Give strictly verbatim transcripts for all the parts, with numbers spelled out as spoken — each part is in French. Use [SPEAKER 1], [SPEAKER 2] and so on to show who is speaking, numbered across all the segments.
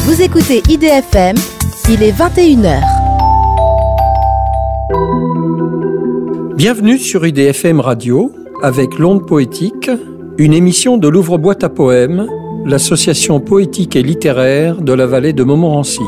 [SPEAKER 1] Vous écoutez I D F M, il est vingt et une heures.
[SPEAKER 2] Bienvenue sur I D F M Radio, avec l'Onde Poétique, une émission de l'Ouvre-Boîte à Poèmes, l'association poétique et littéraire de la vallée de Montmorency.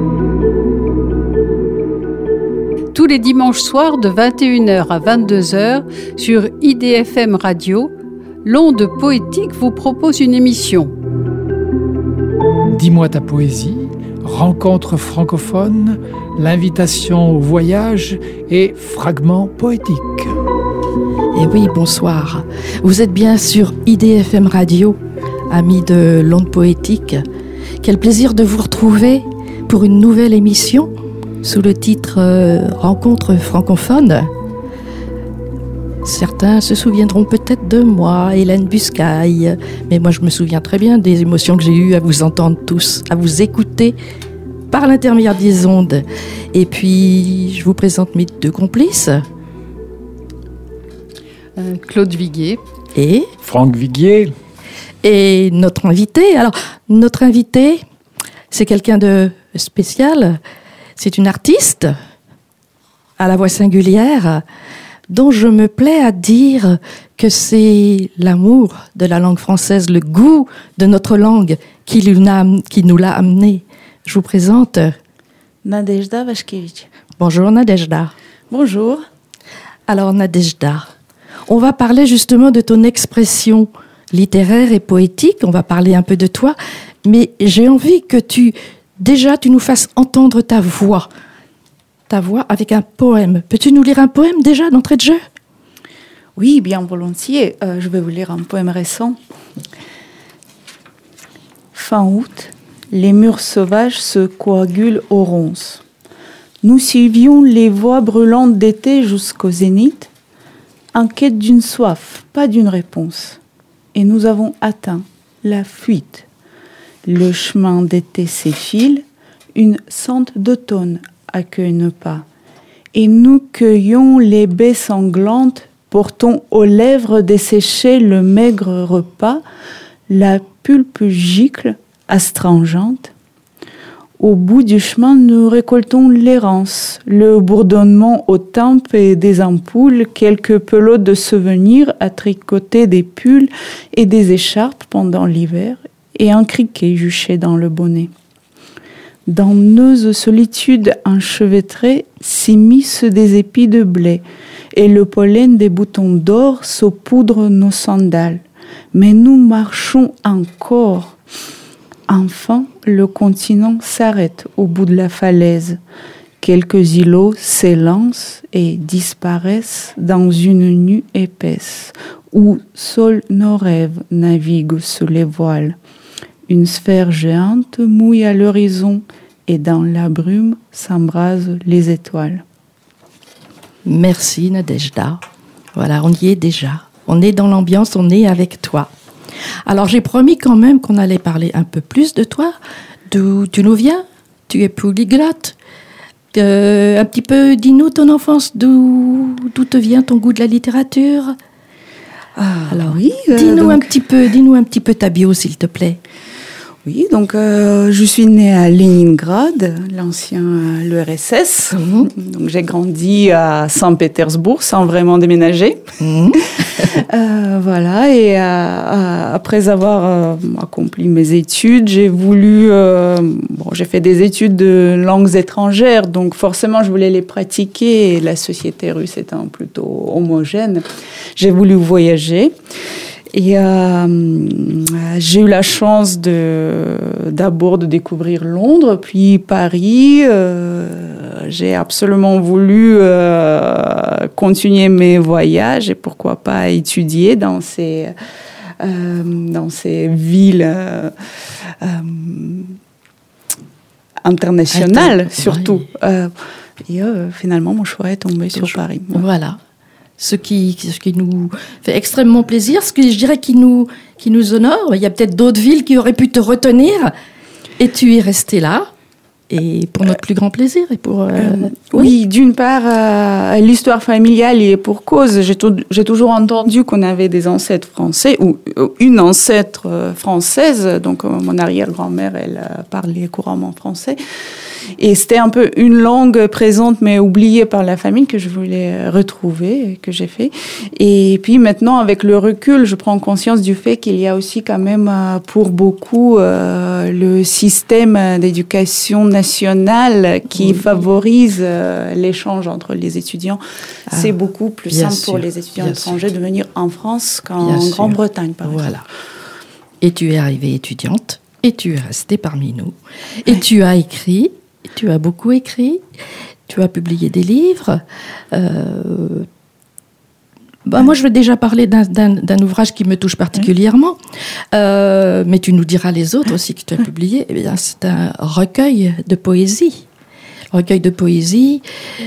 [SPEAKER 3] Tous les dimanches soirs de vingt et une heures à vingt-deux heures sur I D F M Radio, l'Onde Poétique vous propose une émission.
[SPEAKER 4] Dis-moi ta poésie, rencontre francophone, l'invitation au voyage et fragments poétiques.
[SPEAKER 5] Et oui, bonsoir. Vous êtes bien sur I D F M Radio, amis de l'Onde Poétique. Quel plaisir de vous retrouver pour une nouvelle émission sous le titre euh, Rencontre francophone. Certains se souviendront peut-être de moi, Hélène Buscaille, mais moi je me souviens très bien des émotions que j'ai eues à vous entendre tous, à vous écouter par l'intermédiaire des ondes. Et puis, je vous présente mes deux complices.
[SPEAKER 3] Euh, Claude Viguier.
[SPEAKER 5] Et
[SPEAKER 4] Franck Viguier.
[SPEAKER 5] Et notre invité. Alors, notre invité, c'est quelqu'un de spécial. C'est une artiste à la voix singulière, dont je me plais à dire que c'est l'amour de la langue française, le goût de notre langue qui, qui nous l'a amené. Je vous présente
[SPEAKER 6] Nadejda Vashkevich.
[SPEAKER 5] Bonjour Nadejda.
[SPEAKER 6] Bonjour.
[SPEAKER 5] Alors Nadejda, on va parler justement de ton expression littéraire et poétique, on va parler un peu de toi, mais j'ai envie que tu, déjà, tu nous fasses entendre ta voix. Ta voix avec un poème. Peux-tu nous lire un poème déjà d'entrée de jeu ?
[SPEAKER 6] Oui, bien volontiers. Euh, je vais vous lire un poème récent. Fin août, les murs sauvages se coagulent aux ronces. Nous suivions les voies brûlantes d'été jusqu'au zénith, en quête d'une soif, pas d'une réponse. Et nous avons atteint la fuite. Le chemin d'été s'effile, une sente d'automne accueille nos pas. Et nous cueillons les baies sanglantes, portons aux lèvres desséchées le maigre repas, la pulpe gicle astringente. Au bout du chemin, nous récoltons l'errance, le bourdonnement aux tempes et des ampoules, quelques pelotes de souvenirs à tricoter des pulls et des écharpes pendant l'hiver, et un criquet juché dans le bonnet. Dans nos solitudes enchevêtrées s'immiscent des épis de blé, et le pollen des boutons d'or saupoudre nos sandales. Mais nous marchons encore. Enfin, le continent s'arrête au bout de la falaise. Quelques îlots s'élancent et disparaissent dans une nue épaisse, où seuls nos rêves naviguent sous les voiles. Une sphère géante mouille à l'horizon et dans la brume s'embrasent les étoiles.
[SPEAKER 5] Merci Nadejda. Voilà, on y est déjà. On est dans l'ambiance, on est avec toi. Alors j'ai promis quand même qu'on allait parler un peu plus de toi. D'où tu nous viens ? Tu es polyglotte. Euh, un petit peu, dis-nous ton enfance, d'où, d'où te vient ton goût de la littérature ?
[SPEAKER 6] Ah,
[SPEAKER 5] Alors
[SPEAKER 6] oui, euh,
[SPEAKER 5] dis-nous
[SPEAKER 6] donc...
[SPEAKER 5] un petit peu, dis-nous un petit peu ta bio, s'il te plaît.
[SPEAKER 6] Oui, donc euh, je suis née à Leningrad, l'ancien euh, l'U R S S. Mmh. Donc j'ai grandi à Saint-Pétersbourg sans vraiment déménager. Mmh. euh, voilà, et euh, après avoir euh, accompli mes études, j'ai voulu, euh, bon, j'ai fait des études de langues étrangères, donc forcément je voulais les pratiquer. Et la société russe étant plutôt homogène, j'ai voulu voyager. Et euh, j'ai eu la chance de, d'abord de découvrir Londres, puis Paris. Euh, j'ai absolument voulu euh, continuer mes voyages et pourquoi pas étudier dans ces, euh, dans ces villes euh, euh, internationales, Inter- surtout. Oui. Euh, et euh, finalement, mon choix est tombé sur choix. Paris.
[SPEAKER 5] Voilà. Ce qui, ce qui nous fait extrêmement plaisir, ce que je dirais qui nous, qui nous honore. Il y a peut-être d'autres villes qui auraient pu te retenir, et tu es resté là. et pour notre plus grand plaisir. Et pour, euh,
[SPEAKER 6] Euh,
[SPEAKER 5] oui.
[SPEAKER 6] oui, d'une part, euh, l'histoire familiale y est pour cause. J'ai, tout- j'ai toujours entendu qu'on avait des ancêtres français, ou ou une ancêtre euh, française. Donc, euh, mon arrière-grand-mère, elle euh, parlait couramment français. Et c'était un peu une langue présente, mais oubliée par la famille, que je voulais retrouver, et que j'ai fait. Et puis maintenant, avec le recul, je prends conscience du fait qu'il y a aussi quand même, euh, pour beaucoup, euh, le système d'éducation nationale qui
[SPEAKER 5] Oui.
[SPEAKER 6] favorise euh, l'échange entre les étudiants.
[SPEAKER 5] Ah,
[SPEAKER 6] C'est beaucoup plus
[SPEAKER 5] bien
[SPEAKER 6] simple pour
[SPEAKER 5] sûr,
[SPEAKER 6] les étudiants
[SPEAKER 5] bien
[SPEAKER 6] étrangers de venir en France qu'en
[SPEAKER 5] Bien sûr.
[SPEAKER 6] Grande-Bretagne, par exemple.
[SPEAKER 5] Voilà. Et tu es arrivée étudiante, et tu es restée parmi nous. Et
[SPEAKER 6] Ouais.
[SPEAKER 5] tu as écrit, tu as beaucoup écrit, tu as publié des livres. Euh, bah, moi, je vais déjà parler d'un, d'un, d'un ouvrage qui me touche particulièrement, euh, mais tu nous diras les autres aussi que tu as publiés. Eh bien, c'est un recueil de poésie. Recueil de poésie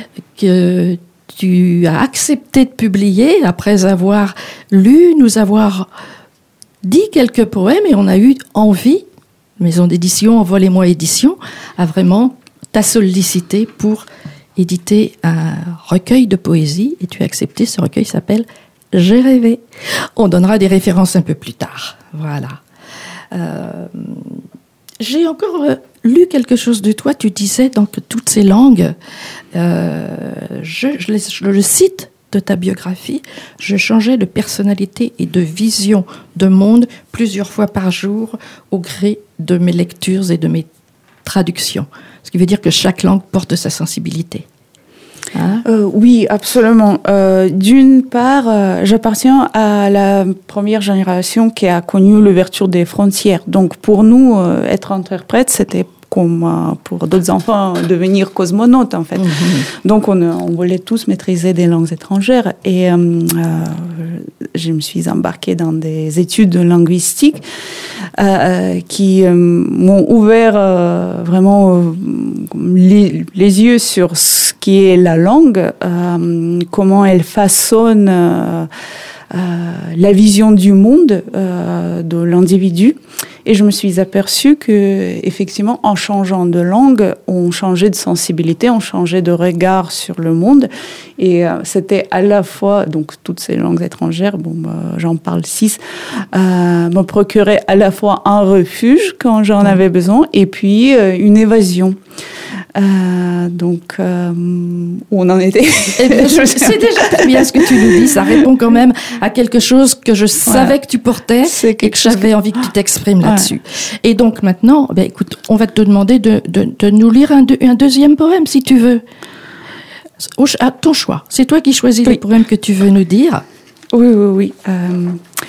[SPEAKER 5] que tu as accepté de publier après avoir lu, nous avoir dit quelques poèmes, et on a eu envie, maison d'édition, Envolez-moi édition, a vraiment t'a sollicité pour éditer un recueil de poésie, et tu as accepté. Ce recueil s'appelle « J'ai rêvé ». On donnera des références un peu plus tard. Voilà. Euh, j'ai encore euh, lu quelque chose de toi. Tu disais dans que toutes ces langues, euh, je, je, les- je le cite de ta biographie, je changeais de personnalité et de vision de monde plusieurs fois par jour au gré de mes lectures et de mes traductions. Ce qui veut dire que chaque langue porte sa sensibilité. Hein?
[SPEAKER 6] Euh, oui, absolument. Euh, d'une part, euh, j'appartiens à la première génération qui a connu l'ouverture des frontières. Donc, pour nous, euh, être interprète, c'était comme euh, pour d'autres enfants, devenir cosmonaute, en fait.
[SPEAKER 5] Mmh.
[SPEAKER 6] Donc, on, on voulait tous maîtriser des langues étrangères. Et euh, euh, je me suis embarquée dans des études linguistiques euh, qui euh, m'ont ouvert euh, vraiment euh, les, les yeux sur ce qui est la langue, euh, comment elle façonne euh, euh, la vision du monde euh, de l'individu. Et je me suis aperçue que, effectivement, en changeant de langue, on changeait de sensibilité, on changeait de regard sur le monde. Et euh, c'était à la fois, donc toutes ces langues étrangères, bon, bah, j'en parle six, euh, me procuraient à la fois un refuge quand j'en avais besoin, et puis euh, une évasion. Euh, donc, euh, où on en était.
[SPEAKER 5] Eh bien, je- c'est déjà très bien ce que tu nous dis. Ça répond quand même à quelque chose que je savais
[SPEAKER 6] Voilà.
[SPEAKER 5] que tu portais
[SPEAKER 6] C'est
[SPEAKER 5] et
[SPEAKER 6] quelque
[SPEAKER 5] que
[SPEAKER 6] chose
[SPEAKER 5] j'avais envie que tu t'exprimes
[SPEAKER 6] Ouais.
[SPEAKER 5] là-dessus. Et donc maintenant, ben, écoute, on va te demander de, de, de nous lire un, deux- un deuxième poème, si tu veux. Au ch- à ton choix. C'est toi qui choisis
[SPEAKER 6] Oui.
[SPEAKER 5] le poème que tu veux nous dire.
[SPEAKER 6] Oui, oui, oui. Euh,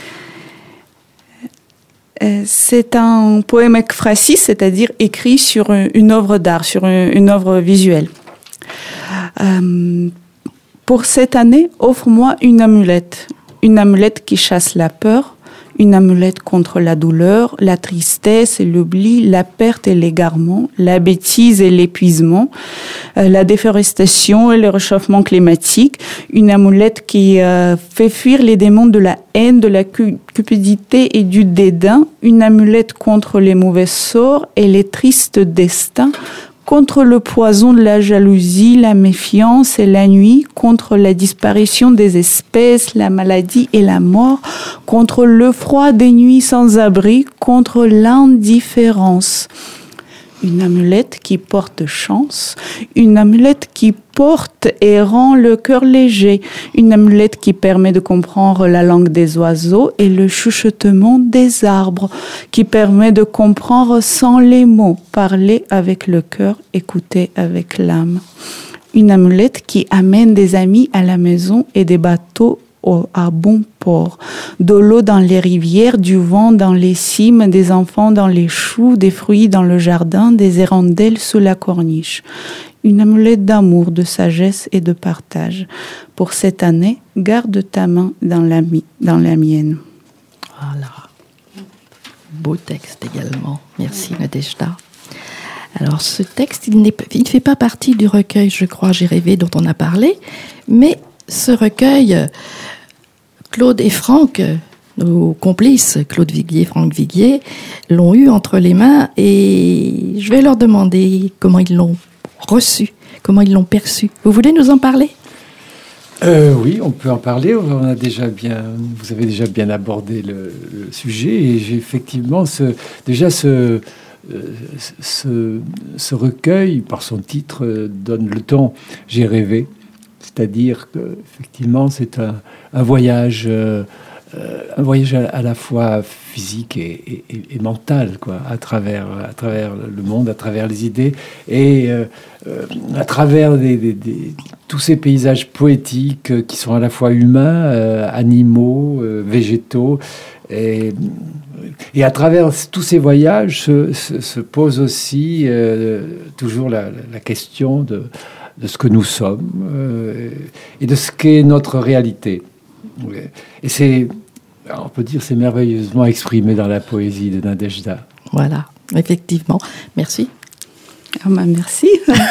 [SPEAKER 6] euh, c'est un poème ekphrasis, c'est-à-dire écrit sur une, une œuvre d'art, sur une, une œuvre visuelle. Euh, pour cette année, offre-moi une amulette. Une amulette qui chasse la peur, une amulette contre la douleur, la tristesse et l'oubli, la perte et l'égarement, la bêtise et l'épuisement, euh, la déforestation et le réchauffement climatique, une amulette qui euh, fait fuir les démons de la haine, de la cu- cupidité et du dédain, une amulette contre les mauvais sorts et les tristes destins, contre le poison de la jalousie, la méfiance et la nuit, contre la disparition des espèces, la maladie et la mort, contre le froid des nuits sans abri, contre l'indifférence. Une amulette qui porte chance, une amulette qui porte et rend le cœur léger, une amulette qui permet de comprendre la langue des oiseaux et le chuchotement des arbres, qui permet de comprendre sans les mots, parler avec le cœur, écouter avec l'âme. Une amulette qui amène des amis à la maison et des bateaux au- à bon port, de l'eau dans les rivières, du vent dans les cimes, des enfants dans les choux, des fruits dans le jardin, des hirondelles sous la corniche. Une amulette d'amour, de sagesse et de partage. Pour cette année, garde ta main dans la, mi- dans la mienne.
[SPEAKER 5] Voilà. Beau texte également. Merci Nadejda. Alors ce texte, il, n'est, il ne fait pas partie du recueil, je crois, J'ai rêvé, dont on a parlé, mais ce recueil, Claude et Franck nos complices, Claude Viguier, Franck Viguier, l'ont eu entre les mains et je vais leur demander comment ils l'ont reçu, comment ils l'ont perçu. Vous voulez nous en parler ?
[SPEAKER 4] Euh, oui, on peut en parler. On a déjà bien, vous avez déjà bien abordé le, le sujet. Et j'ai effectivement ce, déjà ce, ce, ce recueil, par son titre, donne le ton. J'ai rêvé. C'est-à-dire qu'effectivement, c'est un, un voyage, euh, un voyage à, à la fois physique et, et, et mental, quoi, à travers, à travers le monde, à travers les idées et euh, euh, à travers des, des, des, tous ces paysages poétiques qui sont à la fois humains, euh, animaux, euh, végétaux. Et, et à travers tous ces voyages se, se, se pose aussi euh, toujours la, la question de de ce que nous sommes euh, et de ce qu'est notre réalité. Et c'est, on peut dire, c'est merveilleusement exprimé dans la poésie de Nadejda.
[SPEAKER 5] Voilà, effectivement. Merci.
[SPEAKER 6] Ah bah merci.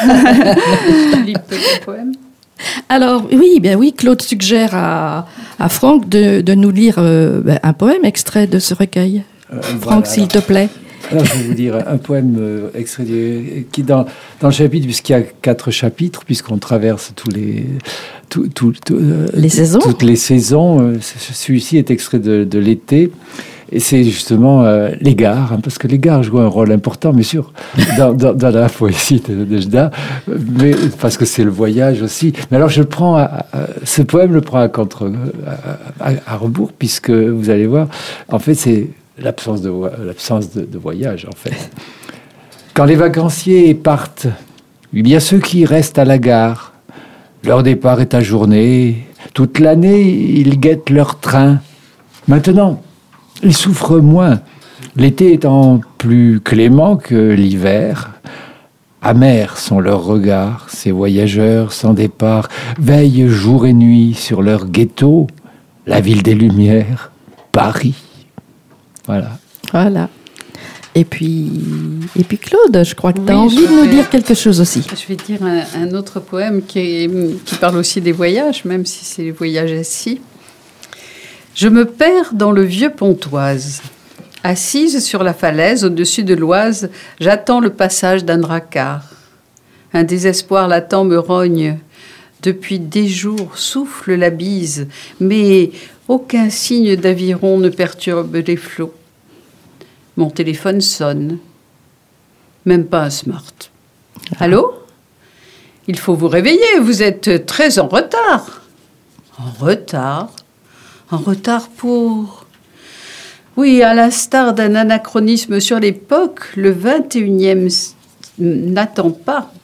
[SPEAKER 3] Lis petit poème.
[SPEAKER 5] Alors, oui, bien oui, Claude suggère à, à Franck de, de nous lire euh, ben, un poème extrait de ce recueil. Euh, Franck, voilà, s'il te plaît.
[SPEAKER 4] Alors, je vais vous dire un poème euh, extrait de, qui dans, dans le chapitre, puisqu'il y a quatre chapitres, puisqu'on traverse tous les, tout, tout, tout, euh,
[SPEAKER 5] les saisons.
[SPEAKER 4] toutes les saisons. Euh, celui-ci est extrait de, de l'été. Et c'est justement euh, les gares, hein, parce que les gares jouent un rôle important, bien sûr, dans, dans, dans la poésie de Nadejda, mais parce que c'est le voyage aussi. Mais alors, je le prends à, à, ce poème le prend à contre, à, à, à rebours, puisque vous allez voir, en fait, c'est l'absence de, l'absence de, de voyage, en fait. Quand les vacanciers partent, eh bien ceux qui restent à la gare, leur départ est ajourné. Toute l'année, ils guettent leur train. Maintenant, ils souffrent moins, l'été étant plus clément que l'hiver. Amers sont leurs regards, ces voyageurs sans départ veillent jour et nuit sur leur ghetto, la ville des Lumières, Paris. Voilà.
[SPEAKER 5] Voilà. Et puis, et puis Claude, je crois que tu as
[SPEAKER 3] Oui,
[SPEAKER 5] envie de
[SPEAKER 3] vais,
[SPEAKER 5] nous dire quelque chose aussi.
[SPEAKER 3] Je vais dire un, un autre poème qui, est, qui parle aussi des voyages, même si c'est les voyages assis. Je me perds dans le vieux Pontoise. Assise sur la falaise au-dessus de l'Oise, j'attends le passage d'un dracard. Un désespoir latent me rogne. Depuis des jours souffle la bise, mais aucun signe d'aviron ne perturbe les flots. Mon téléphone sonne. Même pas un smart. Allô ? Il faut vous réveiller, vous êtes très en retard. En retard ? En retard pour... Oui, à l'instar d'un anachronisme sur l'époque, le vingt et unième n'attend pas.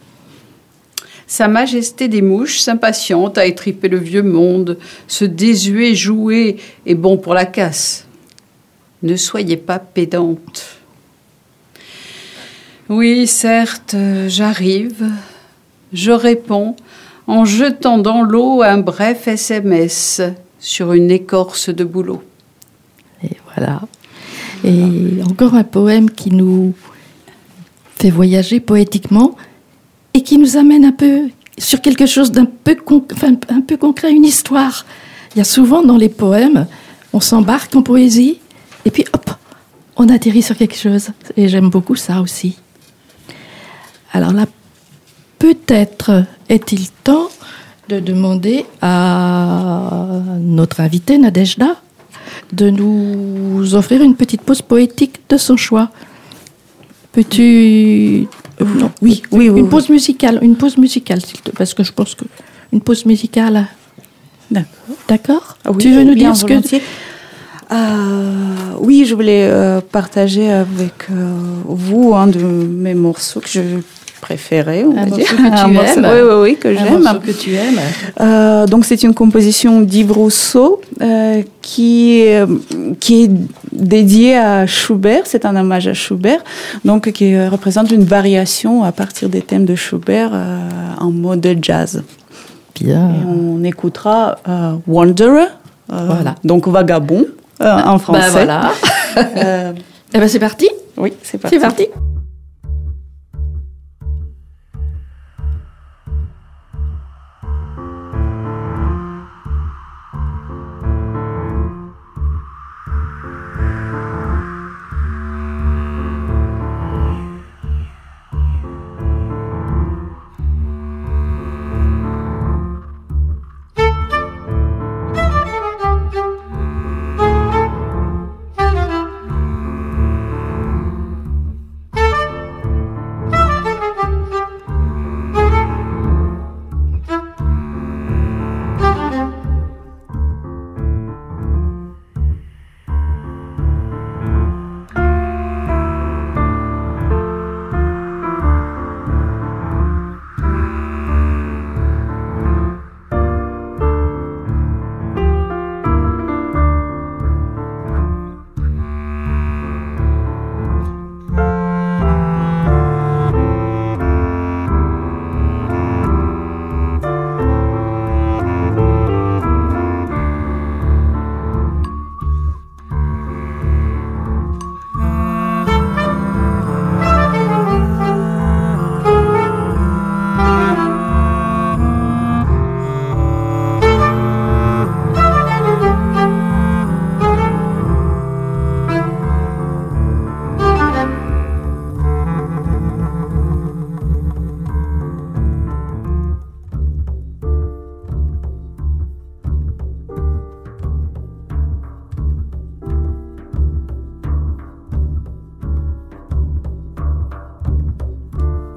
[SPEAKER 3] Sa majesté des mouches s'impatiente à étriper le vieux monde. Ce désuet jouet est bon pour la casse. Ne soyez pas pédante. Oui, certes, j'arrive. Je réponds en jetant dans l'eau un bref S M S sur une écorce de bouleau.
[SPEAKER 5] Et voilà. Et encore un poème qui nous fait voyager poétiquement et qui nous amène un peu sur quelque chose d'un peu, con, enfin, un peu concret, une histoire. Il y a souvent dans les poèmes, on s'embarque en poésie et puis hop, on atterrit sur quelque chose. Et j'aime beaucoup ça aussi. Alors là, peut-être est-il temps de demander à notre invitée Nadejda de nous offrir une petite pause poétique de son choix. Peux-tu... Euh, non, oui, oui, oui. Une pause musicale, une pause musicale, parce que je pense que une pause musicale...
[SPEAKER 6] D'accord.
[SPEAKER 5] D'accord.
[SPEAKER 6] Ah oui,
[SPEAKER 5] tu veux nous
[SPEAKER 6] bien
[SPEAKER 5] dire ce
[SPEAKER 6] volontiers. que... Euh, oui, je voulais euh, partager avec euh, vous un de mes morceaux que je préférais, on
[SPEAKER 5] un
[SPEAKER 6] va
[SPEAKER 5] morceau
[SPEAKER 6] dire.
[SPEAKER 5] Que tu
[SPEAKER 6] un morceau,
[SPEAKER 5] aimes.
[SPEAKER 6] oui, oui, oui, que
[SPEAKER 5] un
[SPEAKER 6] j'aime.
[SPEAKER 5] morceau que tu aimes.
[SPEAKER 6] Euh, donc, c'est une composition d'Yves Rousseau euh, qui, euh, qui est dédiée à Schubert. C'est un hommage à Schubert, donc qui euh, représente une variation à partir des thèmes de Schubert euh, en mode jazz.
[SPEAKER 5] Bien.
[SPEAKER 6] Et on écoutera euh, Wanderer, euh,
[SPEAKER 5] voilà.
[SPEAKER 6] donc vagabond euh, en français.
[SPEAKER 5] Ben voilà.
[SPEAKER 6] euh,
[SPEAKER 5] Eh ben c'est parti.
[SPEAKER 6] oui, c'est parti.
[SPEAKER 5] C'est parti.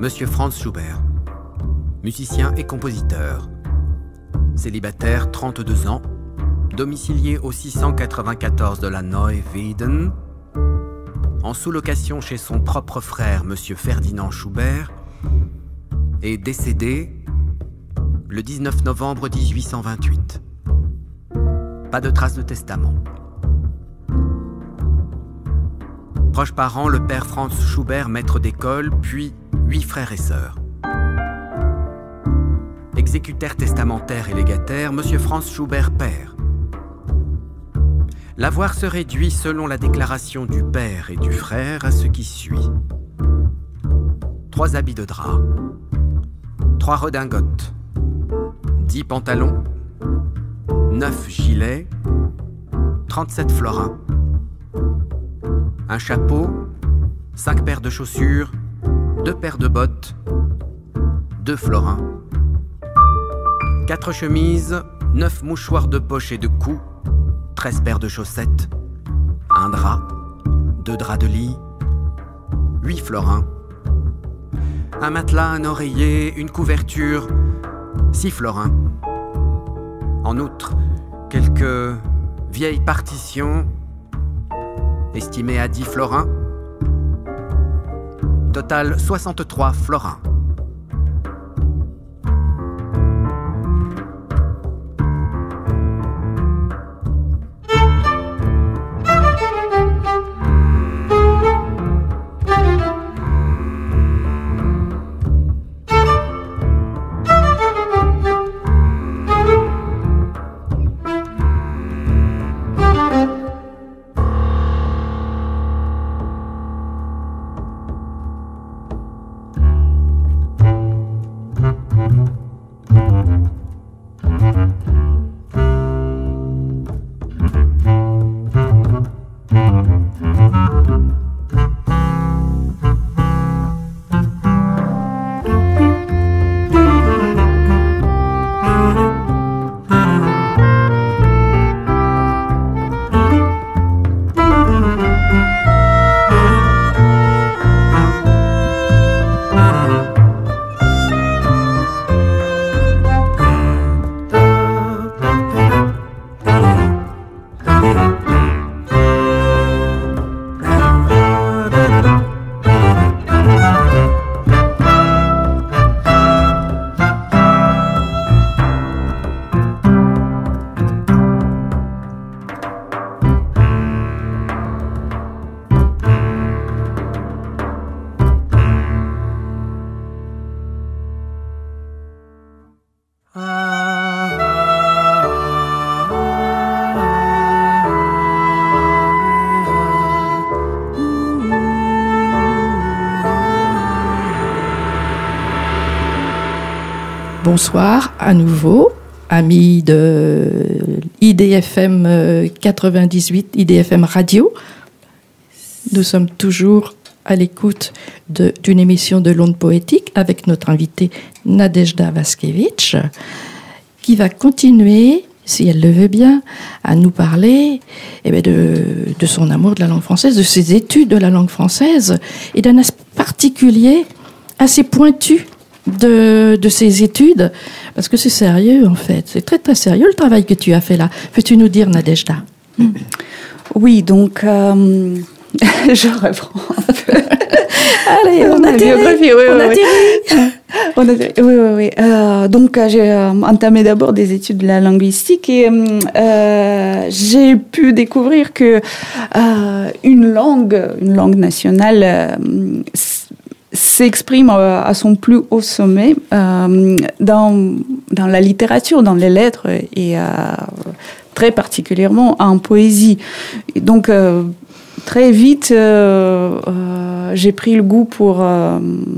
[SPEAKER 7] Monsieur Franz Schubert, musicien et compositeur. Célibataire, trente-deux ans, domicilié au six cent quatre-vingt-quatorze de la Neue Wieden, en sous-location chez son propre frère, Monsieur Ferdinand Schubert, est décédé le dix-neuf novembre dix-huit cent vingt-huit. Pas de trace de testament. Proche parent, le père Franz Schubert, maître d'école, puis huit frères et sœurs. Exécutaire testamentaire et légataire, Monsieur Franz Schubert père. L'avoir se réduit, selon la déclaration du père et du frère, à ce qui suit. Trois habits de drap, trois redingotes, dix pantalons, neuf gilets, trente-sept florins, un chapeau, cinq paires de chaussures, deux paires de bottes, deux florins, quatre chemises, neuf mouchoirs de poche et de cou, treize paires de chaussettes, un drap, deux draps de lit, huit florins, un matelas, un oreiller, une couverture, six florins. En outre, quelques vieilles partitions estimées à dix florins. Total soixante-trois florins.
[SPEAKER 5] Bonsoir à nouveau, amis de I D F M quatre-vingt-dix-huit, I D F M Radio. Nous sommes toujours à l'écoute de, d'une émission de l'Onde Poétique avec notre invitée Nadejda Vaskevitch, qui va continuer, si elle le veut bien, à nous parler eh bien de, de son amour de la langue française, de ses études de la langue française et d'un aspect particulier assez pointu de, de ses études, parce que c'est sérieux en fait, c'est très très sérieux le travail que tu as fait là. Peux-tu nous dire, Nadejda?
[SPEAKER 6] Oui, donc euh, je reprends un peu.
[SPEAKER 5] Allez, on a biographie,
[SPEAKER 6] oui,
[SPEAKER 5] on
[SPEAKER 6] oui,
[SPEAKER 5] a
[SPEAKER 6] oui. On a, oui, oui, oui. Euh, donc, euh, j'ai euh, entamé d'abord des études de la linguistique et euh, j'ai pu découvrir que euh, une langue, une langue nationale, euh, s'exprime à son plus haut sommet euh, dans, dans la littérature, dans les lettres et euh, très particulièrement en poésie. Et donc, euh, très vite, euh, euh, j'ai pris le goût pour... Euh,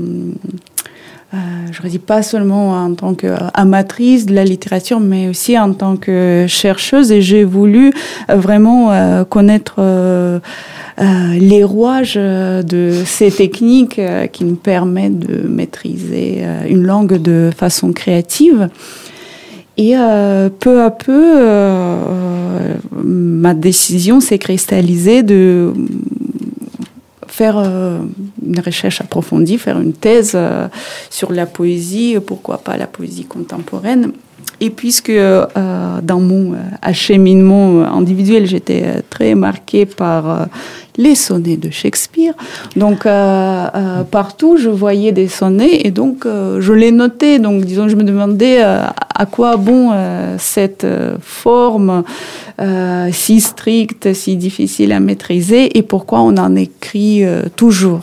[SPEAKER 6] euh, je ne dis pas seulement en tant qu'amatrice de la littérature, mais aussi en tant que chercheuse. Et j'ai voulu vraiment euh, connaître... Euh, Euh, les rouages de ces techniques euh, qui nous permettent de maîtriser euh, une langue de façon créative. Et euh, peu à peu, euh, ma décision s'est cristallisée de faire euh, une recherche approfondie, faire une thèse euh, sur la poésie, pourquoi pas la poésie contemporaine. Et puisque euh, dans mon euh, acheminement individuel, j'étais euh, très marquée par euh, les sonnets de Shakespeare, donc euh, euh, partout je voyais des sonnets et donc euh, je les notais. Donc disons, je me demandais euh, à quoi bon euh, cette euh, forme euh, si stricte, si difficile à maîtriser et pourquoi on en écrit euh, toujours.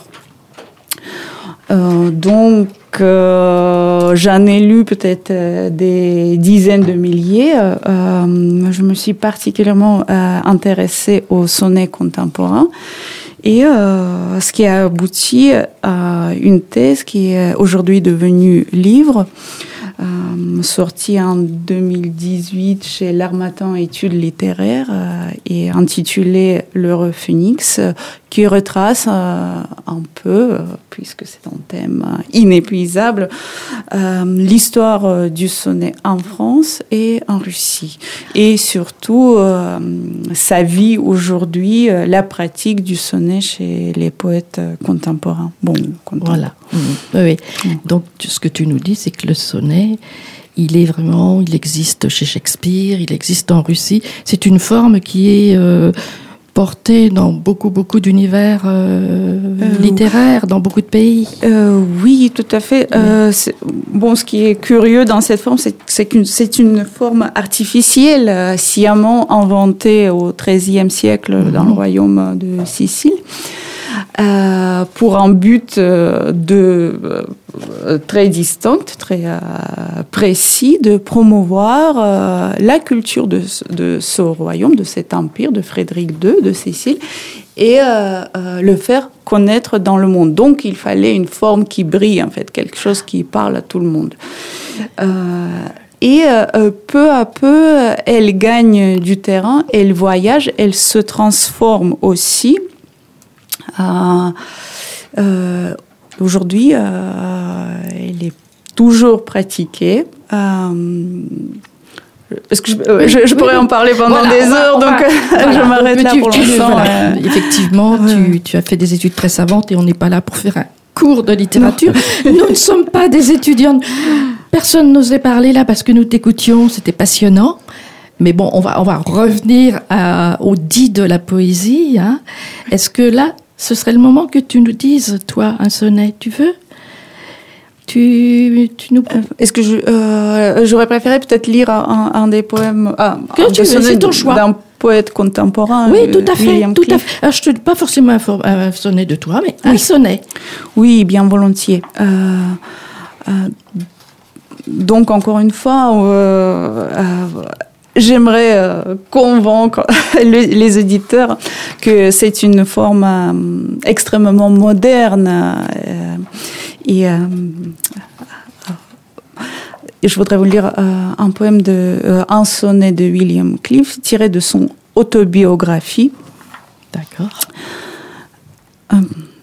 [SPEAKER 6] Euh, donc Euh, j'en ai lu peut-être euh, des dizaines de milliers. Euh, je me suis particulièrement euh, intéressée aux sonnets contemporains et euh, ce qui a abouti à une thèse qui est aujourd'hui devenue livre, euh, sorti en deux mille dix-huit chez l'Harmattan Études littéraires euh, et intitulé L'heureux phénix, euh, qui retrace euh, un peu, euh, puisque c'est un thème euh, inépuisable, euh, l'histoire euh, du sonnet en France et en Russie. Et surtout, euh, sa vie aujourd'hui, euh, la pratique du sonnet chez les poètes euh, contemporains. Bon, contemporains.
[SPEAKER 5] Voilà. Mmh. Oui, oui. Mmh. Donc, ce que tu nous dis, c'est que le sonnet, il est vraiment, il existe chez Shakespeare, il existe en Russie. C'est une forme qui est euh, portée dans beaucoup, beaucoup d'univers euh, euh, littéraires, dans beaucoup de pays.
[SPEAKER 6] Euh, oui, tout à fait. Oui. Euh, bon, ce qui est curieux dans cette forme, c'est, c'est qu'une c'est une forme artificielle, euh, sciemment inventée au treizième siècle mmh. dans le royaume de Sicile. Euh, pour un but euh, de, euh, très distinct, très euh, précis, de promouvoir euh, la culture de, de ce royaume, de cet empire, de Frédéric deux, de Sicile, et euh, euh, le faire connaître dans le monde. Donc, il fallait une forme qui brille, en fait, quelque chose qui parle à tout le monde. Euh, Et euh, peu à peu, elle gagne du terrain, elle voyage, elle se transforme aussi. Euh, euh, aujourd'hui, euh, elle est toujours pratiquée. Euh, Est-ce que je, euh, je, je pourrais en parler pendant voilà, des heures, va, donc voilà, je m'arrête donc, là tu, pour tu, l'instant.
[SPEAKER 5] Voilà. Euh, Effectivement, euh, tu, tu as fait des études très savantes et on n'est pas là pour faire un cours de littérature. Nous ne sommes pas des étudiantes. Personne n'osait parler là parce que nous t'écoutions, c'était passionnant. Mais bon, on va, on va revenir à, au dit de la poésie. Hein. Est-ce que là, ce serait le moment que tu nous dises, toi, un sonnet, tu veux ? Tu, tu nous...
[SPEAKER 6] Est-ce que je, euh, j'aurais préféré peut-être lire un, un des poèmes ah,
[SPEAKER 5] que tu veux, c'est ton choix.
[SPEAKER 6] D'un poète contemporain.
[SPEAKER 5] Oui, tout à fait.
[SPEAKER 6] William
[SPEAKER 5] tout
[SPEAKER 6] Cliff.
[SPEAKER 5] à fait. Alors, je te dis pas forcément un, for- un sonnet de toi, mais
[SPEAKER 6] oui.
[SPEAKER 5] un sonnet.
[SPEAKER 6] Oui, bien volontiers. Euh, euh, donc, encore une fois, euh, euh, j'aimerais euh, convaincre les, les éditeurs que c'est une forme euh, extrêmement moderne euh, et euh, je voudrais vous lire euh, un poème de euh, un sonnet de William Cliff tiré de son autobiographie.
[SPEAKER 5] D'accord.
[SPEAKER 6] Euh,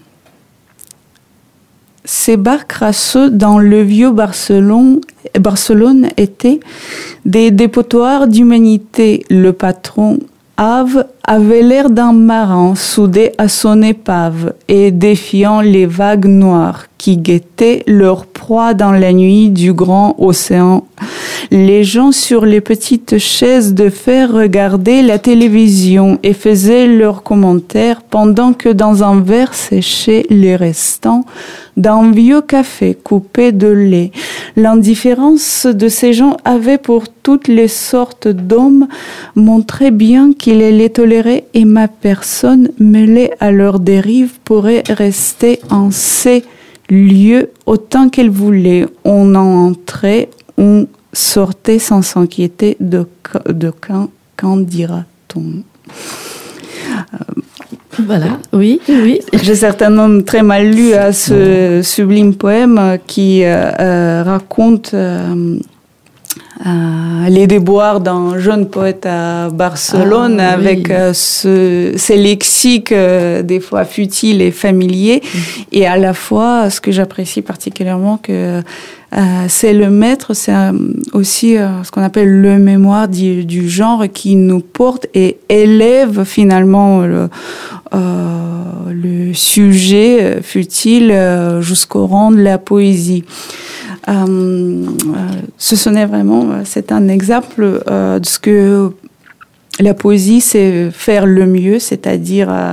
[SPEAKER 6] Ces bars crasseux dans le vieux Barcelone, Barcelone étaient des dépotoirs d'humanité. Le patron Ave avait l'air d'un marin soudé à son épave et défiant les vagues noires qui guettaient leur proie dans la nuit du grand océan. Les gens sur les petites chaises de fer regardaient la télévision et faisaient leurs commentaires pendant que dans un verre séchaient les restants d'un vieux café coupé de lait. L'indifférence de ces gens avait pour toutes les sortes d'hommes montré bien qu'ils les toléraient et ma personne mêlée à leur dérive pourrait rester en ces lieux autant qu'elle voulait. On en entrait, on sortait sans s'inquiéter de, de quand, quand dira-t-on.
[SPEAKER 5] Euh, Voilà, oui, oui.
[SPEAKER 6] J'ai certainement très mal lu à ce sublime poème qui euh, euh, raconte euh, euh, les déboires d'un jeune poète à Barcelone,
[SPEAKER 5] ah,
[SPEAKER 6] avec
[SPEAKER 5] oui.
[SPEAKER 6] euh, ce, ces lexiques euh, des fois futiles et familiers, mmh. et à la fois, ce que j'apprécie particulièrement, que euh, c'est le maître, c'est euh, aussi euh, ce qu'on appelle le mémoire du, du genre qui nous porte et élève finalement le, euh, le sujet futile euh, jusqu'au rang de la poésie. Euh, euh, ce sonnet vraiment, c'est un exemple euh, de ce que la poésie, c'est faire le mieux, c'est-à-dire euh,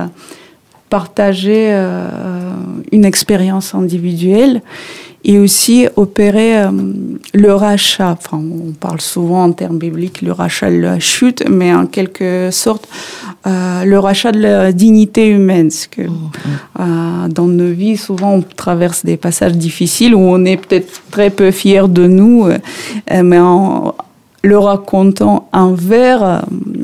[SPEAKER 6] partager euh, une expérience individuelle et aussi opérer euh, le rachat. Enfin, on parle souvent en termes bibliques, le rachat de la chute, mais en quelque sorte, euh, le rachat de la dignité humaine. Parce que euh, dans nos vies, souvent, on traverse des passages difficiles où on est peut-être très peu fiers de nous, euh, mais en le racontant en vers,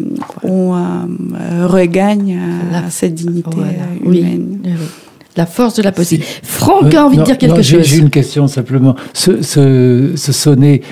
[SPEAKER 6] on euh, regagne euh, la, cette dignité voilà, humaine.
[SPEAKER 5] Oui, oui. La force de la poésie. Franck a envie
[SPEAKER 4] non,
[SPEAKER 5] de dire quelque
[SPEAKER 4] non,
[SPEAKER 5] chose.
[SPEAKER 4] J'ai une question simplement. Ce, ce, ce sonnet,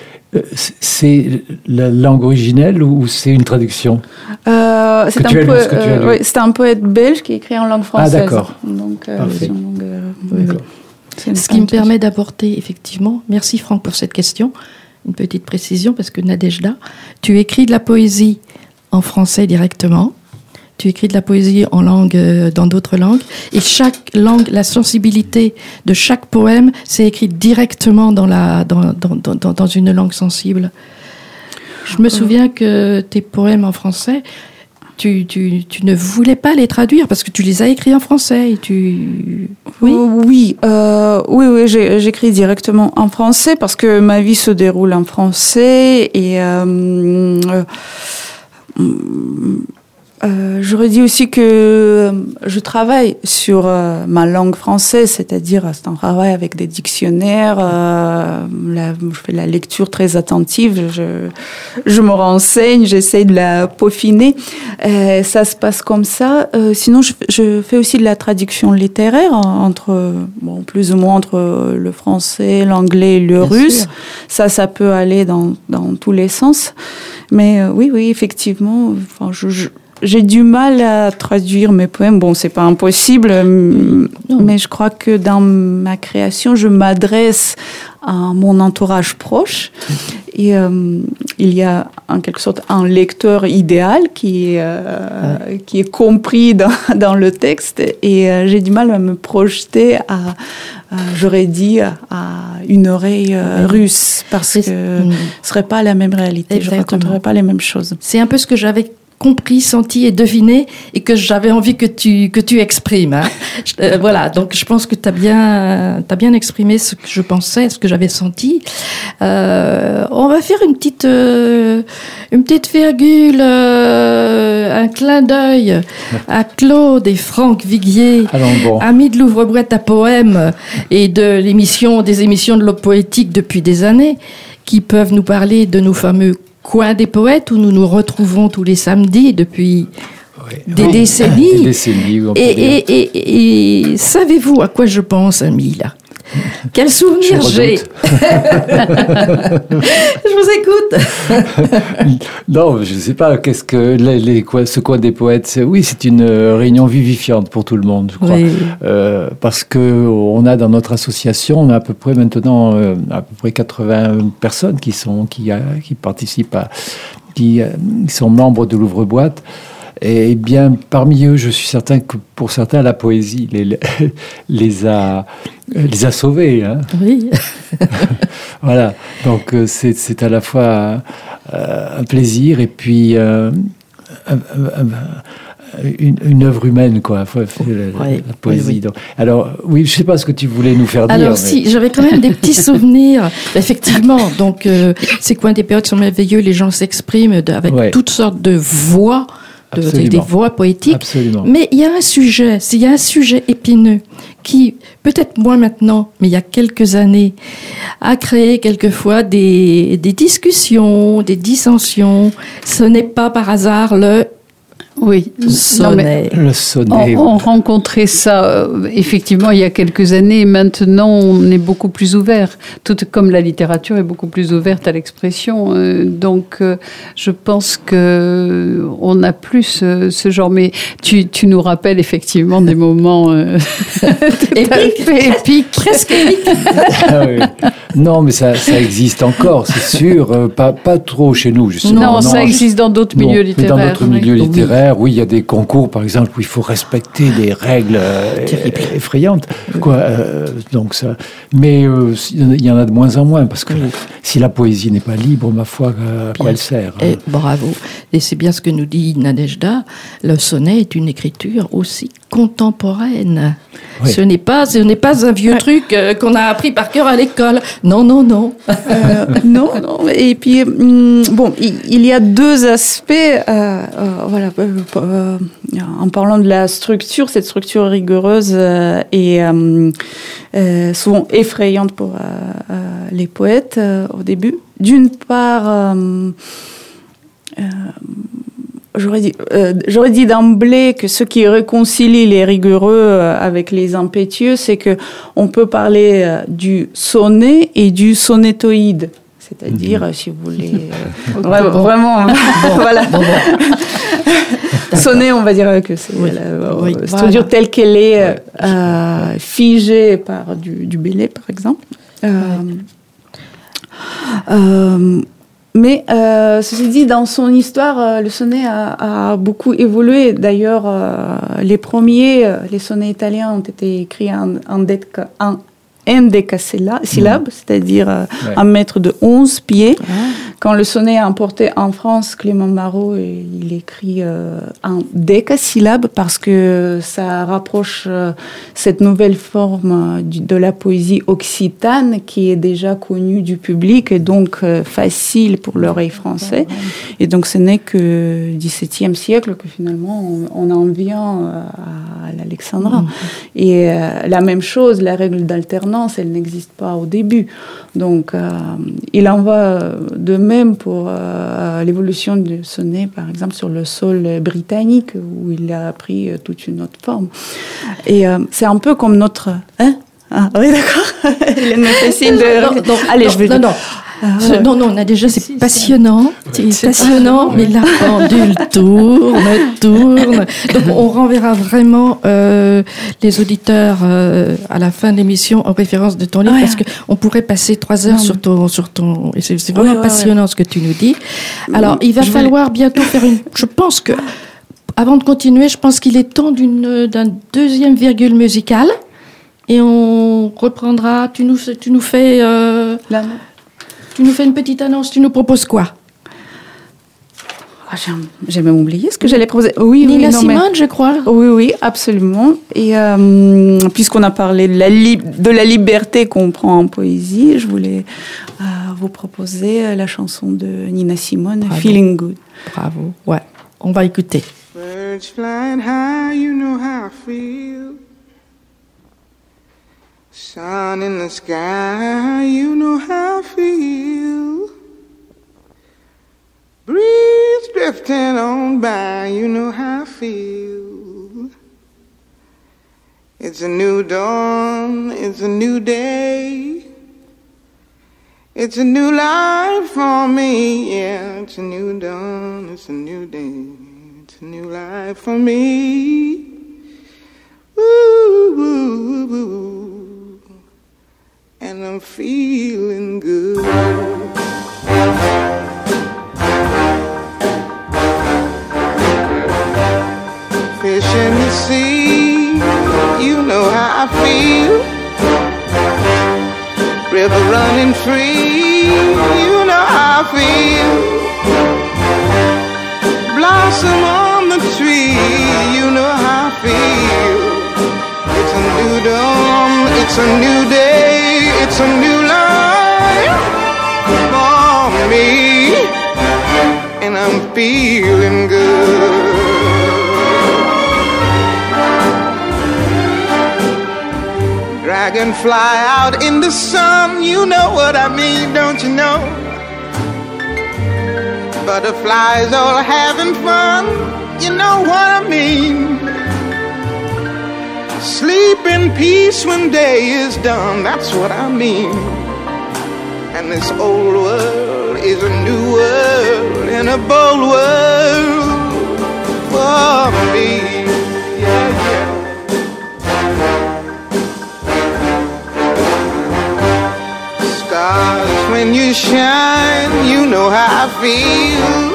[SPEAKER 4] c'est la langue originelle ou c'est une traduction
[SPEAKER 6] euh, C'est un, po- euh, oui, un poète belge qui écrit en langue française.
[SPEAKER 4] Ah d'accord.
[SPEAKER 6] Donc, euh,
[SPEAKER 4] Parfait.
[SPEAKER 6] Langue, euh,
[SPEAKER 5] oui, oui. Ce qui me permet d'apporter, effectivement, merci Franck pour cette question, une petite précision, parce que Nadejda, tu écris de la poésie en français directement, tu écris de la poésie en langue, euh, dans d'autres langues, et chaque langue, la sensibilité de chaque poème, c'est écrit directement dans, la, dans, dans, dans, dans une langue sensible. Je me souviens que tes poèmes en français, tu, tu, tu ne voulais pas les traduire parce que tu les as écrits en français. Et tu...
[SPEAKER 6] Oui, oui, euh, oui, oui j'ai, j'écris directement en français parce que ma vie se déroule en français et euh, euh, Euh, je redis aussi que je travaille sur euh, ma langue française, c'est-à-dire c'est un travail avec des dictionnaires, euh, la, je fais la lecture très attentive, je, je me renseigne, j'essaie de la peaufiner. Euh, ça se passe comme ça. Euh, sinon, je, je fais aussi de la traduction littéraire entre, bon, plus ou moins entre le français, l'anglais et le Bien russe. Sûr. Ça, ça peut aller dans, dans tous les sens. Mais euh, oui, oui, effectivement, enfin, je, je j'ai du mal à traduire mes poèmes. Bon, c'est pas impossible, non. Mais je crois que dans ma création, je m'adresse à mon entourage proche. Et euh, il y a en quelque sorte un lecteur idéal qui est, euh, ouais. qui est compris dans, dans le texte. Et euh, j'ai du mal à me projeter à, euh, j'aurais dit, à une oreille euh, ouais. russe, parce que ce ne serait pas la même réalité. Exactement. Je ne raconterais pas les mêmes choses.
[SPEAKER 5] C'est un peu ce que j'avais compris, senti et deviné, et que j'avais envie que tu que tu exprimes. Hein. euh, voilà, donc je pense que tu as bien t'as bien exprimé ce que je pensais, ce que j'avais senti. Euh, on va faire une petite euh, une petite virgule, euh, un clin d'œil à Claude et Franck Viguier,
[SPEAKER 4] bon.
[SPEAKER 5] amis de l'ouvre-boîte à poèmes et de l'émission des émissions de l'Aube poétique depuis des années, qui peuvent nous parler de nos fameux Coin des poètes où nous nous retrouvons tous les samedis depuis oui. des oui. décennies.
[SPEAKER 4] Des décennies
[SPEAKER 5] et, et, et, et, et savez-vous à quoi je pense, Ami, là ? Quel souvenir j'ai. Je vous écoute.
[SPEAKER 4] Non, je ne sais pas. Qu'est-ce que les, les, quoi, ce coin des poètes, c'est, oui, c'est une réunion vivifiante pour tout le monde, je crois. Oui. Euh, parce que on a dans notre association, on a à peu près maintenant euh, à peu près quatre-vingts personnes qui sont qui, qui participent à, qui, qui sont membres de l'ouvre-boîte. Et bien, parmi eux, je suis certain que pour certains, la poésie les, les, a, les a sauvés. Hein.
[SPEAKER 5] Oui.
[SPEAKER 4] Voilà. Donc, c'est, c'est à la fois euh, un plaisir et puis euh, un, un, une, une œuvre humaine, quoi. La,
[SPEAKER 5] oui,
[SPEAKER 4] la poésie.
[SPEAKER 5] Oui, oui.
[SPEAKER 4] Donc, alors, oui, je ne sais pas ce que tu voulais nous faire dire.
[SPEAKER 5] Alors,
[SPEAKER 4] mais...
[SPEAKER 5] si, j'avais quand même des petits souvenirs. Effectivement, donc, euh, ces coins des poètes sont merveilleux. Les gens s'expriment de, avec ouais. toutes sortes de voix. De, des voix poétiques.
[SPEAKER 4] Absolument.
[SPEAKER 5] Mais il y a un sujet, il y a un sujet épineux qui, peut-être moins maintenant, mais il y a quelques années, a créé quelquefois des, des discussions, des dissensions. Ce n'est pas par hasard le
[SPEAKER 3] Oui,
[SPEAKER 5] sonnet.
[SPEAKER 3] Non,
[SPEAKER 4] Le sonnet.
[SPEAKER 3] On, on rencontrait ça euh, effectivement il y a quelques années. Maintenant, on est beaucoup plus ouvert, tout comme la littérature est beaucoup plus ouverte à l'expression. Euh, donc, euh, je pense que on n'a plus ce, ce genre. Mais tu, tu nous rappelles effectivement des moments euh, épiques, épiques, presque épiques.
[SPEAKER 4] Ah oui. Non, mais ça, ça existe encore, c'est sûr. Euh, pas, pas trop chez nous, justement.
[SPEAKER 3] Non,
[SPEAKER 4] non
[SPEAKER 3] ça existe dans d'autres
[SPEAKER 4] non,
[SPEAKER 3] milieux
[SPEAKER 4] mais
[SPEAKER 3] littéraires.
[SPEAKER 4] dans d'autres milieux
[SPEAKER 3] oui.
[SPEAKER 4] littéraires, oui, il y a des concours, par exemple, où il faut respecter des règles euh, effrayantes. Quoi, euh, donc ça. Mais euh, il y en a de moins en moins, parce que si la poésie n'est pas libre, ma foi, à quoi elle sert?
[SPEAKER 5] Et bravo. Et c'est bien ce que nous dit Nadejda. Le sonnet est une écriture aussi contemporaine.
[SPEAKER 4] Oui.
[SPEAKER 5] Ce n'est pas, ce n'est pas un vieux truc euh, qu'on a appris par cœur à l'école. Non, non, non.
[SPEAKER 6] Euh, non, non. Et puis, hum, bon, il, il y a deux aspects. Euh, euh, voilà, euh, euh, en parlant de la structure, cette structure rigoureuse euh, est euh, euh, souvent effrayante pour euh, euh, les poètes euh, au début. D'une part, euh, euh, J'aurais dit, euh, j'aurais dit d'emblée que ce qui réconcilie les rigoureux euh, avec les impétueux, c'est que on peut parler euh, du sonnet et du sonnetoïde. C'est-à-dire, mmh. si vous voulez, euh, vraiment, bon. vraiment bon. voilà. Bon, bon. Sonnet, on va dire que c'est oui. la oui. euh, structure voilà. telle qu'elle est ouais. euh, figée par du, du Bellay, par exemple. Euh, ouais. euh, Mais euh, ceci dit, dans son histoire, euh, le sonnet a, a beaucoup évolué. D'ailleurs, euh, les premiers, euh, les sonnets italiens ont été écrits en, en, déca, en endécasyllabe, mmh. c'est-à-dire euh, ouais. un mètre de onze pieds. Ah. Quand le sonnet est importé en France, Clément Marot, il écrit euh, en décasyllabe parce que ça rapproche euh, cette nouvelle forme euh, de la poésie occitane qui est déjà connue du public et donc euh, facile pour l'oreille française. Et donc ce n'est que dix-septième siècle que finalement on, on en vient euh, à l'alexandrin. Mmh. Et euh, la même chose, la règle d'alternance, elle n'existe pas au début. Donc euh, il en va de même pour euh, l'évolution du sonnet, par exemple, sur le sol britannique, où il a pris euh, toute une autre forme. Et euh, c'est un peu comme notre... Hein ah, oui, d'accord. Il me fait signe de...
[SPEAKER 5] Non, non,
[SPEAKER 6] Allez,
[SPEAKER 5] non,
[SPEAKER 6] je vais...
[SPEAKER 5] Non, non. Ah, ouais. Non, non, on a déjà, c'est si, passionnant, c'est, c'est passionnant, pas, mais ouais. la pendule tourne, tourne. Donc, on renverra vraiment euh, les auditeurs euh, à la fin de l'émission en référence de ton livre, ouais. parce qu'on pourrait passer trois heures non, sur ton, sur ton, et c'est, c'est vraiment ouais, passionnant ouais. ce que tu nous dis. Alors, il va je falloir voulais... bientôt faire une, je pense que, avant de continuer, je pense qu'il est temps d'une, d'un deuxième virgule musicale, et on reprendra, tu nous, tu nous fais, euh, la... Tu nous fais une petite annonce, tu nous proposes quoi?
[SPEAKER 6] Ah, j'ai, j'ai même oublié ce que j'allais proposer. Oui,
[SPEAKER 5] Nina
[SPEAKER 6] oui, non,
[SPEAKER 5] Simone,
[SPEAKER 6] mais...
[SPEAKER 5] je crois.
[SPEAKER 6] Oui, oui, absolument. Et euh, puisqu'on a parlé de la, li- de la liberté qu'on prend en poésie, je voulais euh, vous proposer la chanson de Nina Simone, Bravo. Feeling Good.
[SPEAKER 5] Bravo. Ouais, on va écouter.
[SPEAKER 8] Birds flying high, you know how I feel. Sun in the sky, you know how I feel. Breeze drifting on by, you know how I feel. It's a new dawn, it's a new day. It's a new life for me, yeah. It's a new dawn, it's a new day. It's a new life for me. Woo, woo, woo. And I'm feeling good. Fish in the sea, you know how I feel. River running free, you know how I feel. Blossom on the tree, you know how I feel. It's a new dawn, it's a new day. It's a new life for me, and I'm feeling good. Dragonfly out in the sun, you know what I mean, don't you know? butterflies all having fun. You know what I mean? Sleep in peace when day is done. That's what I mean. And this old world is a new world and a bold world for me. Yeah, yeah. Stars, when you shine, you know how I feel.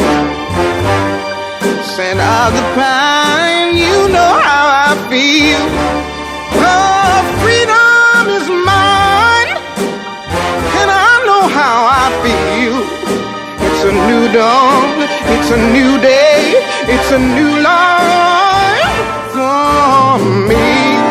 [SPEAKER 8] Scent of the pine, you know how I feel. Oh, freedom is mine, and I know how I feel. It's a new dawn, it's a new day, it's a new life for me.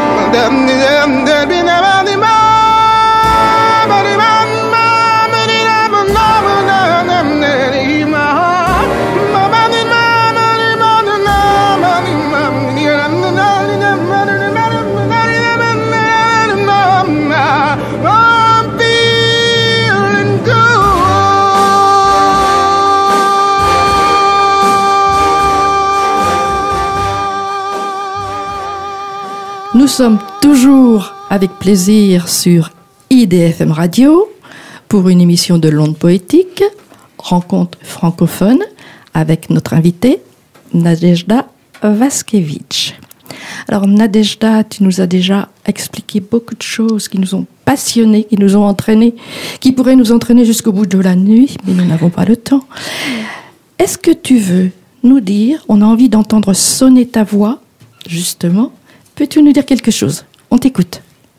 [SPEAKER 5] Nous sommes toujours avec plaisir sur I D F M Radio pour une émission de l'Onde Poétique, rencontre francophone avec notre invitée Nadejda Vaskevitch. Alors Nadejda, tu nous as déjà expliqué beaucoup de choses qui nous ont passionnés, qui nous ont entraînés, qui pourraient nous entraîner jusqu'au bout de la nuit, mais nous n'avons pas le temps. Est-ce que tu veux nous dire, on a envie d'entendre sonner ta voix, justement. Peux-tu nous dire quelque chose? On t'écoute.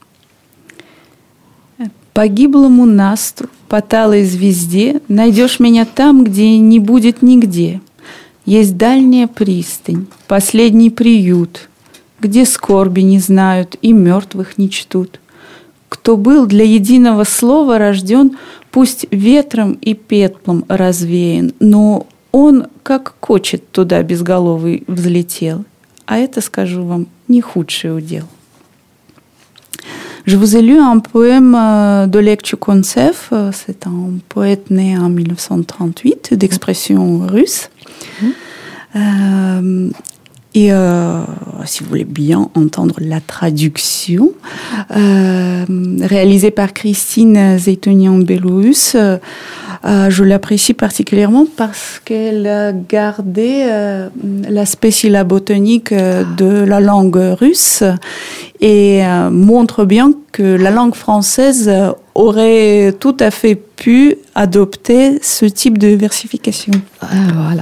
[SPEAKER 6] Погиблому настру, по талой звезде, найдешь меня там, где не будет нигде. Есть дальняя пристань, последний приют, где скорби не знают и мертвых не чтут. Кто был для единого слова рожден, пусть ветром и пеплом развеян, но он, как кочет, туда безголовый взлетел. А это, скажу вам, не худший удел. Je vous ai lu un poème d'Oleg Tchoukontsev. C'est un poète né en dix-neuf cent trente-huit, d'expression russe. Mmh. Euh, et euh, si vous voulez bien entendre la traduction, euh, réalisée par Christine Zeytunian-Belous, euh, je l'apprécie particulièrement parce qu'elle a gardé euh, l'aspect syllabotonique euh, de la langue russe et euh, montre bien que la langue française aurait tout à fait pu adopter ce type de versification.
[SPEAKER 5] Ah, voilà.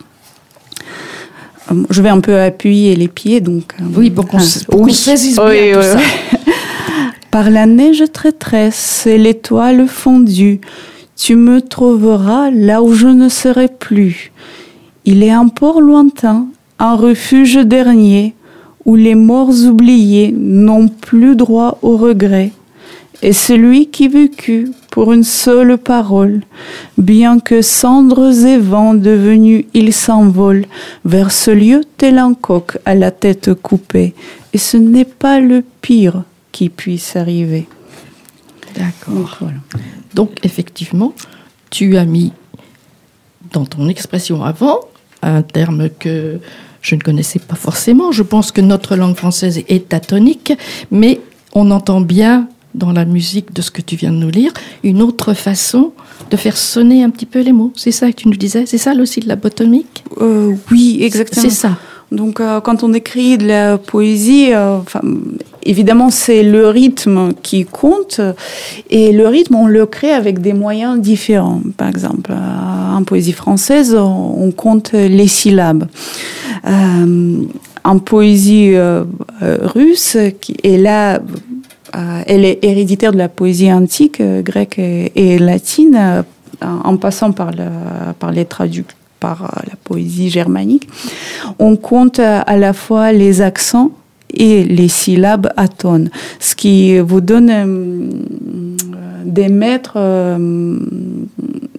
[SPEAKER 6] Je vais un peu appuyer les pieds, donc...
[SPEAKER 5] Oui, pour qu'on, ah, pour oui. qu'on saisisse bien
[SPEAKER 6] oui,
[SPEAKER 5] tout
[SPEAKER 6] oui,
[SPEAKER 5] ça.
[SPEAKER 6] Oui. Par la neige traîtresse et l'étoile fondue, tu me trouveras là où je ne serai plus. Il est un port lointain, un refuge dernier, où les morts oubliés n'ont plus droit au regret. Et celui qui vécut pour une seule parole, bien que cendres et vents devenus, il s'envole vers ce lieu tel un coq à la tête coupée. Et ce n'est pas le pire qui puisse arriver.
[SPEAKER 5] D'accord.
[SPEAKER 6] Donc, voilà.
[SPEAKER 5] Donc, effectivement, tu as mis dans ton expression avant un terme que je ne connaissais pas forcément. Je pense que notre langue française est atonique, mais on entend bien dans la musique de ce que tu viens de nous lire une autre façon de faire sonner un petit peu les mots. C'est ça que tu nous disais? C'est ça le syllabe botonique?
[SPEAKER 6] euh, Oui, exactement.
[SPEAKER 5] C'est ça.
[SPEAKER 6] Donc, euh, quand on écrit de la poésie, euh, évidemment, c'est le rythme qui compte. Et le rythme, on le crée avec des moyens différents. Par exemple, euh, en poésie française, on compte les syllabes. Euh, en poésie euh, euh, russe, qui est là... Euh, elle est héréditaire de la poésie antique, euh, grecque et, et latine, euh, en passant par, le, par les traductions, par euh, la poésie germanique. On compte euh, à la fois les accents et les syllabes atones, ce qui vous donne euh, des maîtres euh,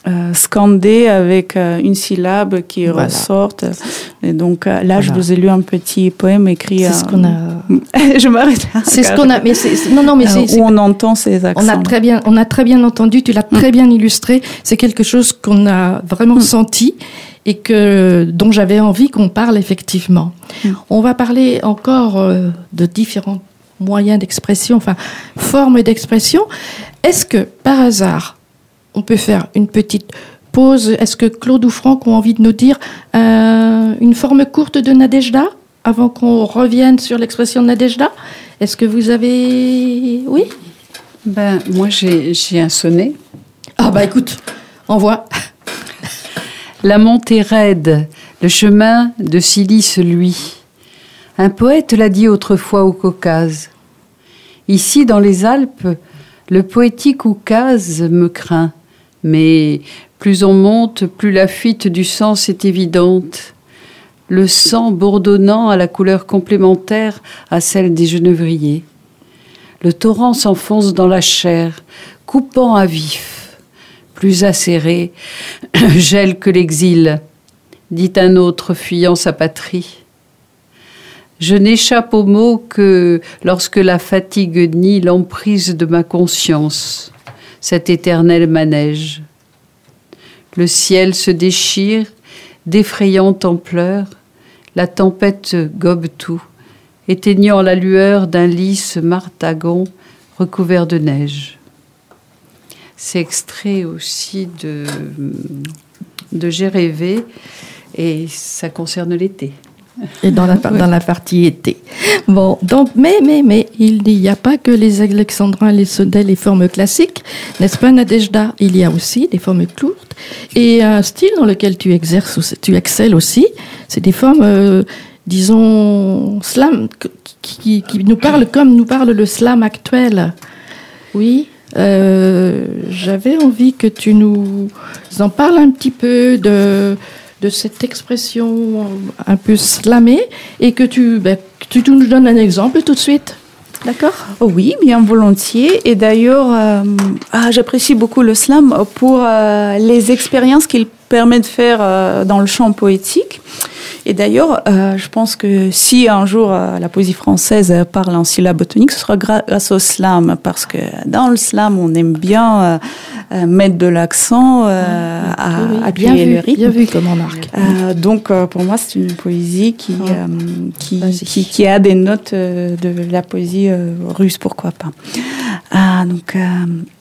[SPEAKER 6] euh, scandé avec euh, une syllabe qui voilà. ressorte. Et donc euh, là, voilà. je vous ai lu un petit poème écrit.
[SPEAKER 5] C'est ce qu'on a.
[SPEAKER 6] je m'arrête là.
[SPEAKER 5] C'est ce qu'on a. Mais c'est, non, non, mais c'est,
[SPEAKER 6] euh,
[SPEAKER 5] c'est...
[SPEAKER 6] où on entend ces accents.
[SPEAKER 5] On a très bien, on a très bien entendu. Tu l'as mm. très bien illustré. C'est quelque chose qu'on a vraiment mm. senti et que dont j'avais envie qu'on parle effectivement. Mm. On va parler encore euh, de différents moyens d'expression, enfin formes d'expression. Est-ce que par hasard on peut faire une petite pause? Est-ce que Claude ou Franck ont envie de nous dire euh, une forme courte de Nadejda avant qu'on revienne sur l'expression de Nadejda? Est-ce que vous avez... Oui?
[SPEAKER 3] Ben, moi, j'ai, j'ai un sonnet.
[SPEAKER 5] Ah bah écoute, envoie.
[SPEAKER 3] La montée raide, le chemin de Cilice, lui. Un poète l'a dit autrefois au Caucase. Ici, dans les Alpes, le poétique oukase me craint. Mais plus on monte, plus la fuite du sens est évidente. Le sang bourdonnant à la couleur complémentaire à celle des genévriers. Le torrent s'enfonce dans la chair, coupant à vif. Plus acéré, gèle que l'exil, dit un autre fuyant sa patrie. Je n'échappe aux mots que lorsque la fatigue nie l'emprise de ma conscience, cet éternel manège. Le ciel se déchire, d'effrayante ampleur, la tempête gobe tout, éteignant la lueur d'un lys martagon recouvert de neige. C'est extrait aussi de, de J'ai rêvé, et ça concerne l'été.
[SPEAKER 5] Et dans la, ouais. dans la partie été. Bon, donc, mais, mais, mais, il n'y a pas que les alexandrins, les sodèles, les formes classiques, n'est-ce pas, Nadejda? Il y a aussi des formes courtes et un style dans lequel tu exerces, tu excelles aussi. C'est des formes, euh, disons, slam, qui, qui, qui nous parlent comme nous parle le slam actuel. Oui. Euh, j'avais envie que tu nous en parles un petit peu de. de cette expression un peu slamée et que tu, ben, que tu nous donnes un exemple tout de suite. D'accord ?
[SPEAKER 6] Oh oui, bien volontiers. Et d'ailleurs, euh, ah, j'apprécie beaucoup le slam pour euh, les expériences qu'il permet de faire euh, dans le champ poétique. Et d'ailleurs, euh, je pense que si un jour euh, la poésie française parle en syllabes toniques, ce sera grâce au slam, parce que dans le slam, on aime bien euh, euh, mettre de l'accent euh, oui, à,
[SPEAKER 5] oui,
[SPEAKER 6] à
[SPEAKER 5] bien
[SPEAKER 6] créer
[SPEAKER 5] vu,
[SPEAKER 6] le rythme.
[SPEAKER 5] Bien vu comme on marque.
[SPEAKER 6] Euh, donc, euh, pour moi, c'est une poésie qui,
[SPEAKER 5] oh.
[SPEAKER 6] euh, qui, qui, qui a des notes euh, de la poésie euh, russe, pourquoi pas. Ah, donc, euh,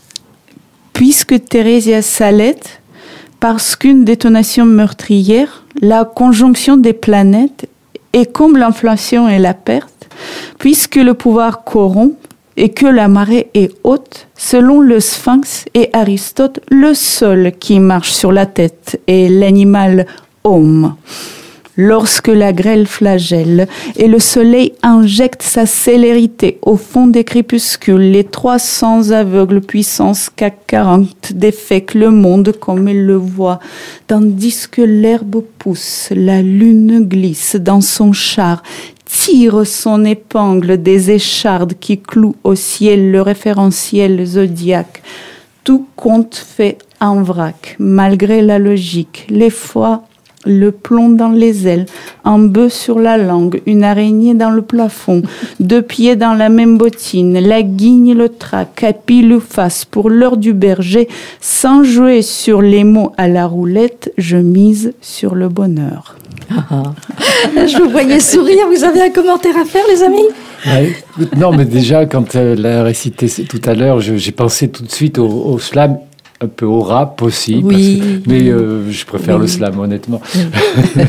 [SPEAKER 6] puisque Theresia Salette, parce qu'une détonation meurtrière, la conjonction des planètes est comme l'inflation et la perte, puisque le pouvoir corrompt et que la marée est haute, selon le Sphinx et Aristote, le sol qui marche sur la tête est l'animal homme. Lorsque la grêle flagelle et le soleil injecte sa célérité au fond des crépuscules, les trois cents aveugles puissances C A C quarante défèquent le monde comme ils le voient, tandis que l'herbe pousse, la lune glisse dans son char, tire son épingle des échardes qui clouent au ciel le référentiel zodiaque. Tout compte fait en vrac, malgré la logique, les fois le plomb dans les ailes, un bœuf sur la langue, une araignée dans le plafond, deux pieds dans la même bottine, la guigne le trac, à pile ou face pour l'heure du berger, sans jouer sur les mots à la roulette, je mise sur le bonheur.
[SPEAKER 5] Je vous voyais sourire, vous avez un commentaire à faire, les amis ?
[SPEAKER 4] Ouais. Non, mais déjà, quand elle a récité tout à l'heure, je, j'ai pensé tout de suite au, au slam. Un peu au rap aussi,
[SPEAKER 5] oui,
[SPEAKER 4] parce que, mais euh, je préfère oui. le slam, honnêtement.
[SPEAKER 5] Oui,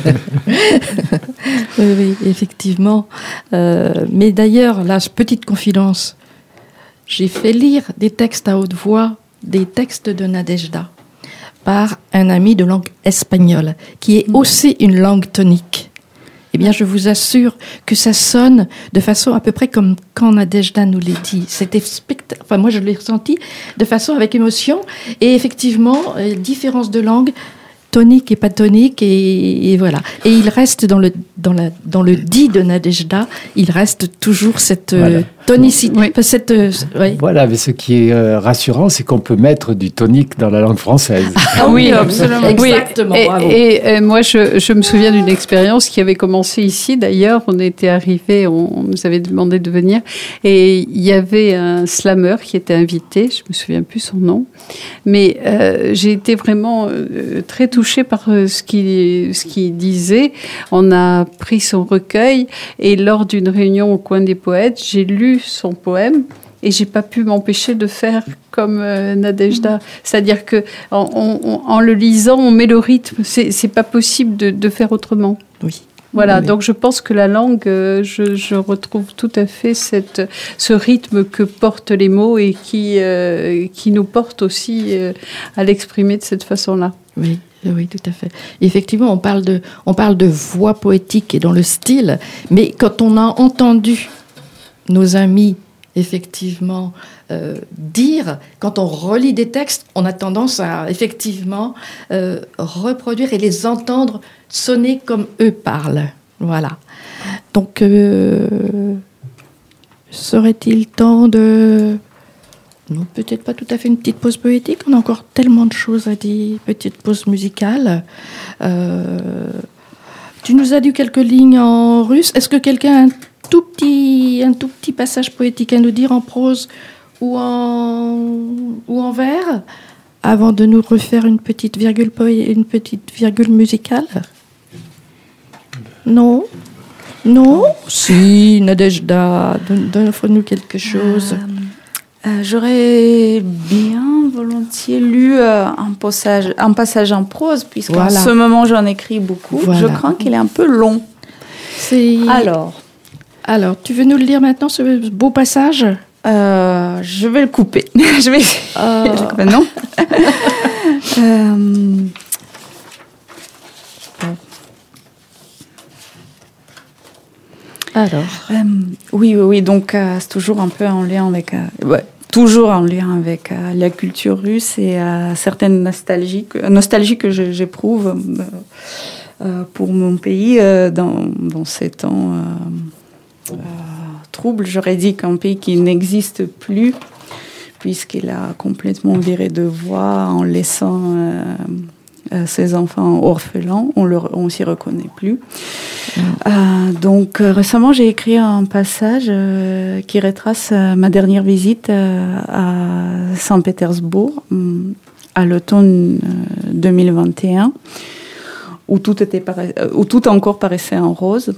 [SPEAKER 5] oui, oui, effectivement. Euh, mais d'ailleurs, là, petite confidence, j'ai fait lire des textes à haute voix, des textes de Nadejda, par un ami de langue espagnole, qui est aussi une langue tonique. Eh bien, je vous assure que ça sonne de façon à peu près comme quand Nadejda nous l'a dit. C'était spectaculaire. Enfin, moi, je l'ai ressenti de façon avec émotion. Et effectivement, euh, différence de langue, tonique et pas tonique, et, et voilà. Et il reste dans le, dans la, dans le dit de Nadejda, il reste toujours cette, voilà. euh, Tonicité.
[SPEAKER 3] Oui.
[SPEAKER 5] Cette, euh, oui.
[SPEAKER 4] Voilà, mais ce qui est euh, rassurant, c'est qu'on peut mettre du tonique dans la langue française.
[SPEAKER 3] Ah oui,
[SPEAKER 5] absolument. Exactement.
[SPEAKER 3] Et,
[SPEAKER 5] bravo.
[SPEAKER 3] et, et moi, je, je me souviens d'une expérience qui avait commencé ici. D'ailleurs, on était arrivés, on, on nous avait demandé de venir, et il y avait un slammer qui était invité. Je me souviens plus son nom, mais euh, j'ai été vraiment euh, très touchée par euh, ce qu'il ce qu'il disait. On a pris son recueil et lors d'une réunion au coin des poètes, j'ai lu son poème et j'ai pas pu m'empêcher de faire comme euh, Nadejda, c'est-à-dire que en, on, en le lisant, on met le rythme. C'est, c'est pas possible de, de faire autrement.
[SPEAKER 5] Oui.
[SPEAKER 3] Voilà,
[SPEAKER 5] Oui.
[SPEAKER 3] donc je pense que la langue, euh, je, je retrouve tout à fait cette, ce rythme que portent les mots et qui, euh, qui nous porte aussi euh, à l'exprimer de cette façon-là.
[SPEAKER 5] Oui, oui, tout à fait. Et effectivement, on parle de, on parle de voix poétique et dans le style, mais quand on a entendu nos amis effectivement euh, dire, quand on relit des textes, on a tendance à effectivement euh, reproduire et les entendre sonner comme eux parlent. Voilà. Donc, euh, serait-il temps de... Non, peut-être pas tout à fait une petite pause poétique. On a encore tellement de choses à dire. Petite pause musicale. Euh, tu nous as dit quelques lignes en russe. Est-ce que quelqu'un a un tout petit, un tout petit passage poétique à nous dire en prose ou en, ou en vers avant de nous refaire une petite virgule, poé- une petite virgule musicale? Non? Non? Si, Nadejda, donne- donne-nous quelque chose.
[SPEAKER 6] Euh, euh, j'aurais bien volontiers lu euh, un, passage, un passage en prose, puisqu'en
[SPEAKER 5] Voilà.
[SPEAKER 6] ce moment j'en écris beaucoup.
[SPEAKER 5] Voilà.
[SPEAKER 6] Je crains qu'il est un peu long.
[SPEAKER 5] C'est...
[SPEAKER 6] Alors,
[SPEAKER 5] Alors, tu veux nous le lire maintenant, ce beau passage?
[SPEAKER 6] euh, je vais le couper. je vais.
[SPEAKER 5] Ah.
[SPEAKER 6] je vais couper, non. euh,
[SPEAKER 5] Alors,
[SPEAKER 6] Euh, oui, oui, oui. Donc, euh, c'est toujours un peu en lien avec, euh, ouais, toujours en lien avec euh, la culture russe et euh, certaines nostalgies, que, nostalgie que je- j'éprouve euh, euh, pour mon pays euh, dans, dans ces temps euh, euh, troubles. J'aurais dit qu'un pays qui n'existe plus, puisqu'il a complètement viré de voie en laissant euh, euh, ses enfants orphelins. On ne s'y reconnaît plus. Euh, donc euh, récemment, j'ai écrit un passage euh, qui retrace euh, ma dernière visite euh, à Saint-Pétersbourg hum, à l'automne euh, deux mille vingt et un, où tout, était para- euh, où tout encore paraissait en rose.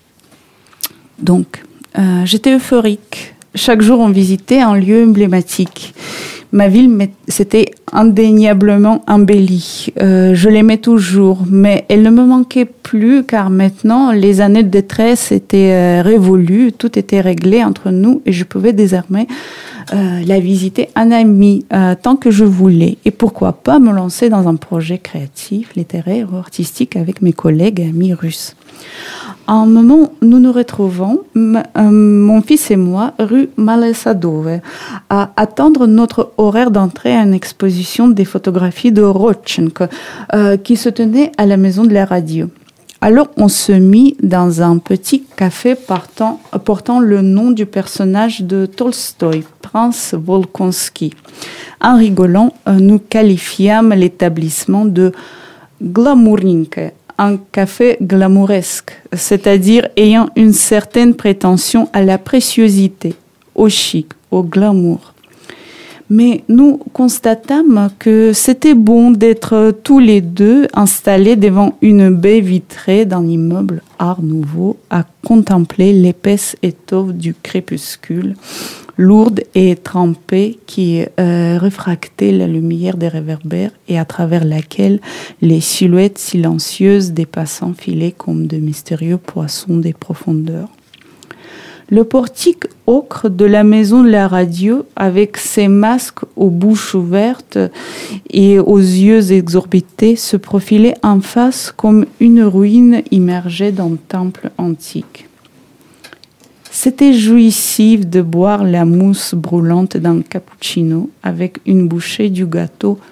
[SPEAKER 6] Donc, euh, j'étais euphorique. Chaque jour, on visitait un lieu emblématique. Ma ville s'était indéniablement embellie. Euh, je l'aimais toujours, mais elle ne me manquait plus car maintenant, les années de détresse étaient euh, révolues, tout était réglé entre nous et je pouvais désormais euh, la visiter un ami euh, tant que je voulais. Et pourquoi pas me lancer dans un projet créatif, littéraire ou artistique avec mes collègues et amis russes. À un moment, nous nous retrouvons, m- euh, mon fils et moi, rue Malesadove, à attendre notre horaire d'entrée à une exposition des photographies de Rodchenko, euh, qui se tenait à la maison de la radio. Alors, on se mit dans un petit café portant, portant le nom du personnage de Tolstoï, Prince Volkonsky. En rigolant, euh, nous qualifiâmes l'établissement de glamournenka, un café glamouresque, c'est-à-dire ayant une certaine prétention à la préciosité, au chic, au glamour. Mais nous constatâmes que c'était bon d'être tous les deux installés devant une baie vitrée d'un immeuble art nouveau à contempler l'épaisse étoffe du crépuscule, lourde et trempée qui euh, refractait la lumière des réverbères et à travers laquelle les silhouettes silencieuses des passants filaient comme de mystérieux poissons des profondeurs. Le portique ocre de la maison de la radio, avec ses masques aux bouches ouvertes et aux yeux exorbités, se profilait en face comme une ruine immergée dans un temple antique. C'était jouissif de boire la mousse brûlante d'un cappuccino avec une bouchée du gâteau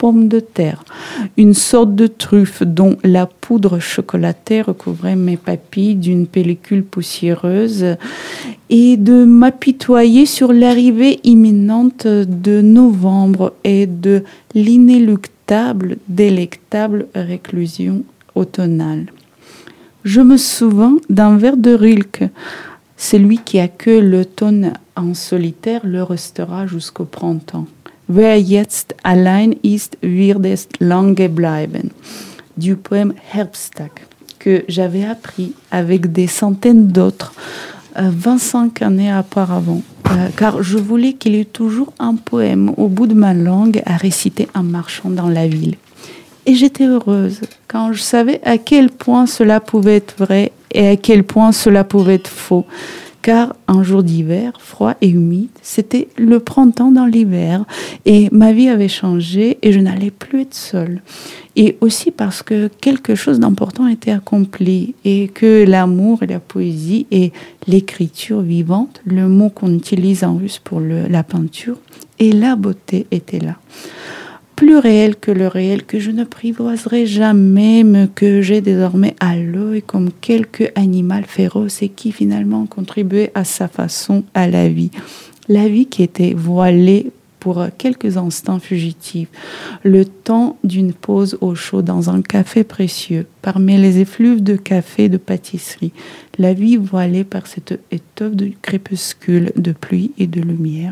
[SPEAKER 6] pommes de terre, une sorte de truffe dont la poudre chocolatée recouvrait mes papilles d'une pellicule poussiéreuse, et de m'apitoyer sur l'arrivée imminente de novembre et de l'inéluctable, délectable réclusion automnale. Je me souviens d'un vers de Rilke. Celui qui accueille l'automne en solitaire le restera jusqu'au printemps. Wer jetzt allein ist, wird es lange bleiben. Du poème Herbsttag, que j'avais appris avec des centaines d'autres euh, vingt-cinq années auparavant. Euh, car je voulais qu'il y ait toujours un poème au bout de ma langue à réciter en marchant dans la ville. Et j'étais heureuse quand je savais à quel point cela pouvait être vrai et à quel point cela pouvait être faux. Car un jour d'hiver, froid et humide, c'était le printemps dans l'hiver. Et ma vie avait changé et je n'allais plus être seule. Et aussi parce que quelque chose d'important était accompli et que l'amour et la poésie et l'écriture vivante, le mot qu'on utilise en russe pour le, la peinture, et la beauté étaient là. Plus réel que le réel, que je ne privoiserai jamais, mais que j'ai désormais à l'œil comme quelque animal féroce et qui finalement contribuait à sa façon à la vie. La vie qui était voilée pour quelques instants fugitifs, le temps d'une pause au chaud dans un café précieux, parmi les effluves de café et de pâtisserie, la vie voilée par cette étoffe de crépuscule, de pluie et de lumière.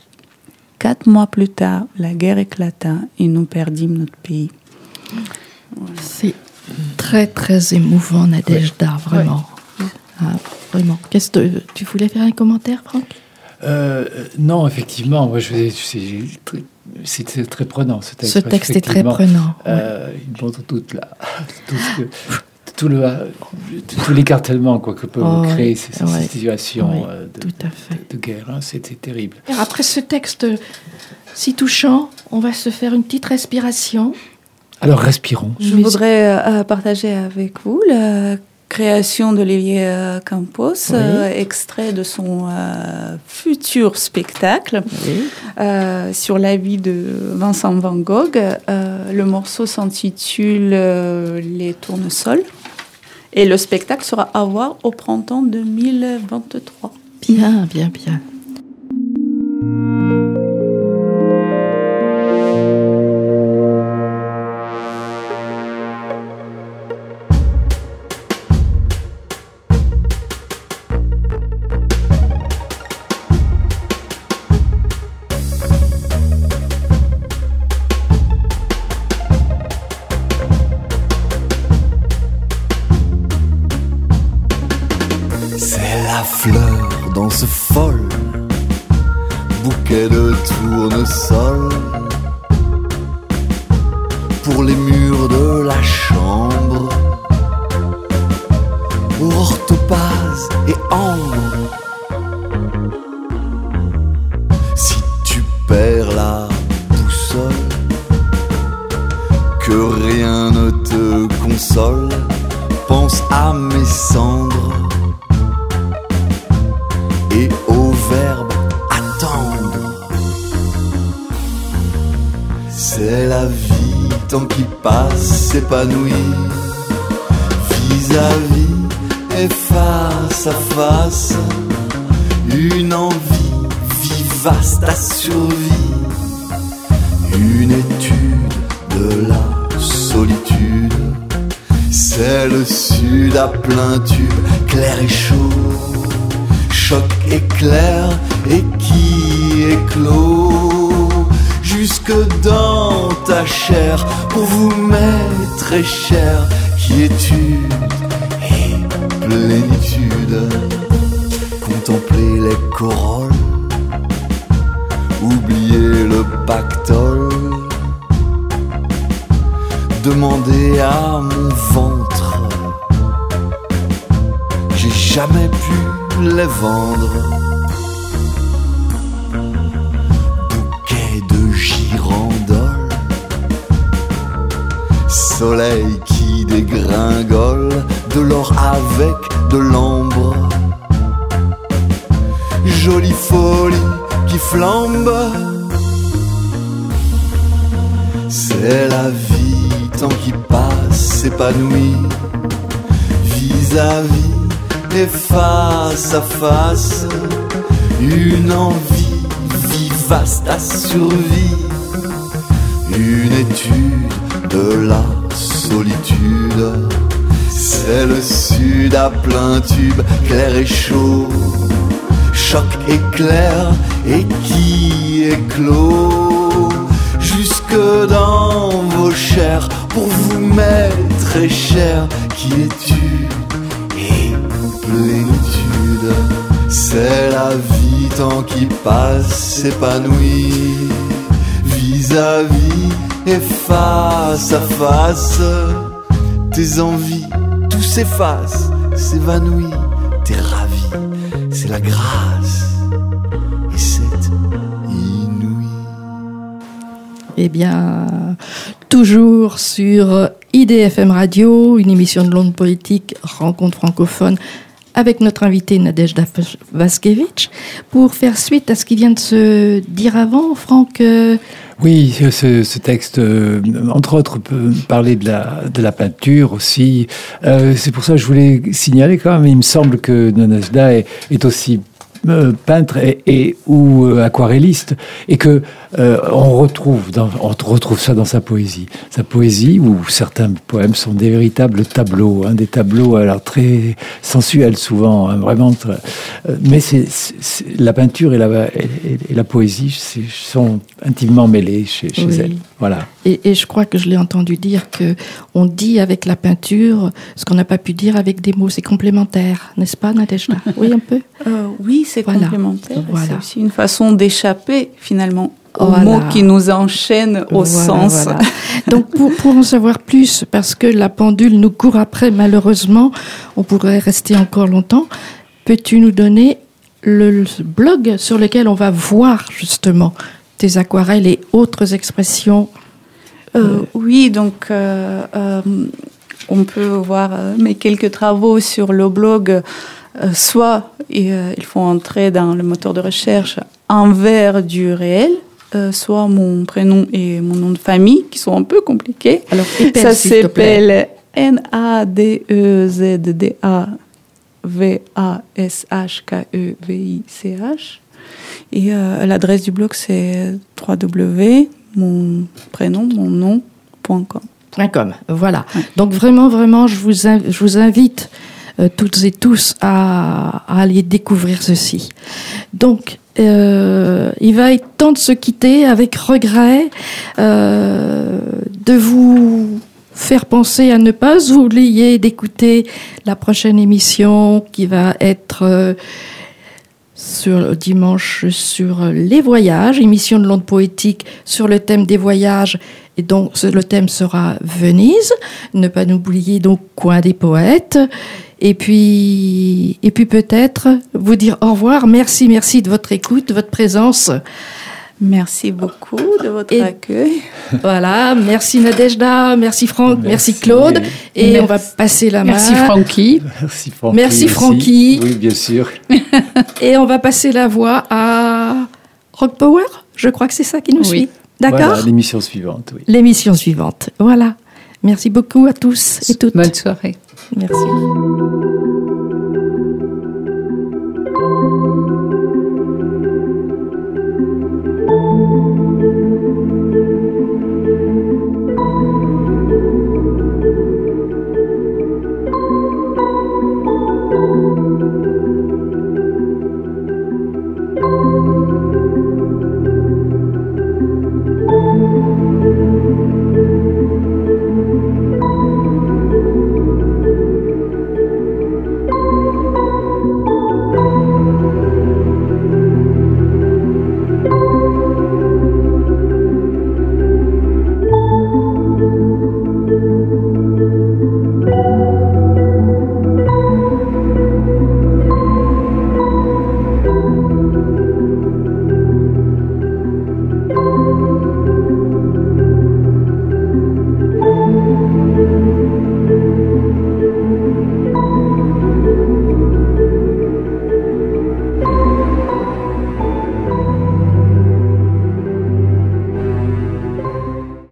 [SPEAKER 6] Quatre mois plus tard, la guerre éclata et nous perdîmes notre pays.
[SPEAKER 5] Voilà. C'est très, très émouvant, Nadejda, oui. Vraiment. Oui. Ah, vraiment. Qu'est-ce que tu voulais faire un commentaire, Franck ?
[SPEAKER 4] euh, Non, effectivement, moi, je, c'est, c'est, c'est très prenant, ce texte.
[SPEAKER 5] Ce texte est très prenant.
[SPEAKER 4] Euh, ouais. Il montre toute la, tout ce que... Tout le, tout l'écartèlement quoi, que peuvent oh, créer ces, ces ouais, situations ouais, de, de, de guerre. Hein, c'était terrible.
[SPEAKER 5] Après ce texte si touchant, on va se faire une petite respiration.
[SPEAKER 4] Alors, respirons.
[SPEAKER 6] Je Mais voudrais euh, partager avec vous la création d'Olivier euh, Campos, oui. euh, extrait de son euh, futur spectacle oui. euh, sur la vie de Vincent Van Gogh. Euh, le morceau s'intitule euh, « Les tournesols ». Et le spectacle sera à voir au printemps deux mille vingt-trois.
[SPEAKER 5] Bien, bien, bien.
[SPEAKER 9] Fleur dans ce fol bouquet de tournesol pour les murs de la chambre, pour orthopase et ambre. Si tu perds la boussole, que rien ne te console, pense à mes cendres et au verbe attendre. C'est la vie, tant qu'il passe, s'épanouit vis-à-vis et face à face. Une envie vivace, ta survie. Une étude de la solitude. C'est le sud à plein tube, clair et chaud. Choc éclair et qui éclot jusque dans ta chair pour vous mettre très cher. Quiétude et plénitude, contempler les corolles, oublier le pactole, demander à mon ventre. J'ai jamais pu les vendre. Bouquet de girandoles, soleil qui dégringole, de l'or avec de l'ambre, jolie folie qui flambe. C'est la vie, temps qui passe, épanoui, vis-à-vis et face à face. Une envie vivace, ta survie. Une étude de la solitude. C'est le sud à plein tube, clair et chaud. Choc éclair et qui éclot jusque dans vos chairs pour vous mettre très cher. Qui es-tu et plénitude. C'est la vie, temps qui passe, épanoui, vis-à-vis et face à face. Tes envies, tout s'efface, s'évanouit. T'es ravi, c'est la grâce et c'est inouï.
[SPEAKER 5] Eh bien, toujours sur I D F M Radio, une émission de l'onde politique, rencontre francophone, avec notre invité Nadejda Vaskevitch, pour faire suite à ce qui vient de se dire avant, Franck. Euh...
[SPEAKER 4] Oui, ce, ce texte, euh, entre autres, peut parler de la, de la peinture aussi. Euh, c'est pour ça que je voulais signaler quand même, il me semble que Nadejda est, est aussi euh, peintre et, et ou euh, aquarelliste, et que euh, on retrouve dans, on retrouve ça dans sa poésie. Sa poésie, où certains poèmes sont des véritables tableaux, hein, des tableaux alors très sensuels souvent, hein, vraiment. Très, euh, mais c'est, c'est, la peinture et la, et, et la poésie c'est, sont intimement mêlées chez, chez
[SPEAKER 5] oui.
[SPEAKER 4] elle. Voilà.
[SPEAKER 5] Et, et je crois que je l'ai entendu dire que on dit avec la peinture ce qu'on n'a pas pu dire avec des mots. C'est complémentaire, n'est-ce pas, Nadejda? Oui, un peu.
[SPEAKER 6] Euh, oui, c'est
[SPEAKER 5] voilà.
[SPEAKER 6] complémentaire.
[SPEAKER 5] Voilà.
[SPEAKER 6] C'est aussi une façon d'échapper finalement aux
[SPEAKER 5] voilà.
[SPEAKER 6] mots qui nous enchaînent au
[SPEAKER 5] voilà,
[SPEAKER 6] sens.
[SPEAKER 5] Voilà. Donc pour, pour en savoir plus, parce que la pendule nous court après malheureusement, on pourrait rester encore longtemps, peux-tu nous donner le, le blog sur lequel on va voir justement tes aquarelles et autres expressions?
[SPEAKER 6] euh, euh, Oui, donc euh, euh, on peut voir euh, mes quelques travaux sur le blog. Euh, soit et, euh, il faut entrer dans le moteur de recherche Envers du réel, euh, soit mon prénom et mon nom de famille, qui sont un peu compliqués.
[SPEAKER 5] Alors, épelle,
[SPEAKER 6] ça
[SPEAKER 5] s'il te plaît.
[SPEAKER 6] s'appelle N A D E Z D A V A S H K E V I C H. Et euh, l'adresse du blog, c'est w w w point mon prénom, mon nom, point com.
[SPEAKER 5] .com, voilà. Ouais. Donc vraiment, vraiment, je vous, inv- je vous invite euh, toutes et tous à, à aller découvrir ceci. Donc, euh, il va être temps de se quitter avec regret, euh, de vous faire penser à ne pas oublier d'écouter la prochaine émission qui va être euh, sur dimanche sur les voyages, émission de l'onde poétique sur le thème des voyages. Et donc, le thème sera Venise. Ne pas oublier donc Coin des poètes. Et puis, et puis peut-être vous dire au revoir. Merci, merci de votre écoute, de votre présence.
[SPEAKER 6] Merci beaucoup de votre
[SPEAKER 5] et
[SPEAKER 6] accueil.
[SPEAKER 5] Voilà, merci Nadejda, merci Franck, merci, merci Claude. Et merci. On va passer la main.
[SPEAKER 3] Merci Francky.
[SPEAKER 4] Merci Francky.
[SPEAKER 5] Merci Francky.
[SPEAKER 4] Oui, bien sûr.
[SPEAKER 5] Et on va passer la voix à Rock Power. Je crois que c'est ça qui nous
[SPEAKER 3] oui.
[SPEAKER 5] suit. D'accord.
[SPEAKER 4] Voilà, l'émission suivante. Oui.
[SPEAKER 5] L'émission suivante. Voilà. Merci beaucoup à tous et toutes.
[SPEAKER 3] Bonne soirée.
[SPEAKER 5] Merci.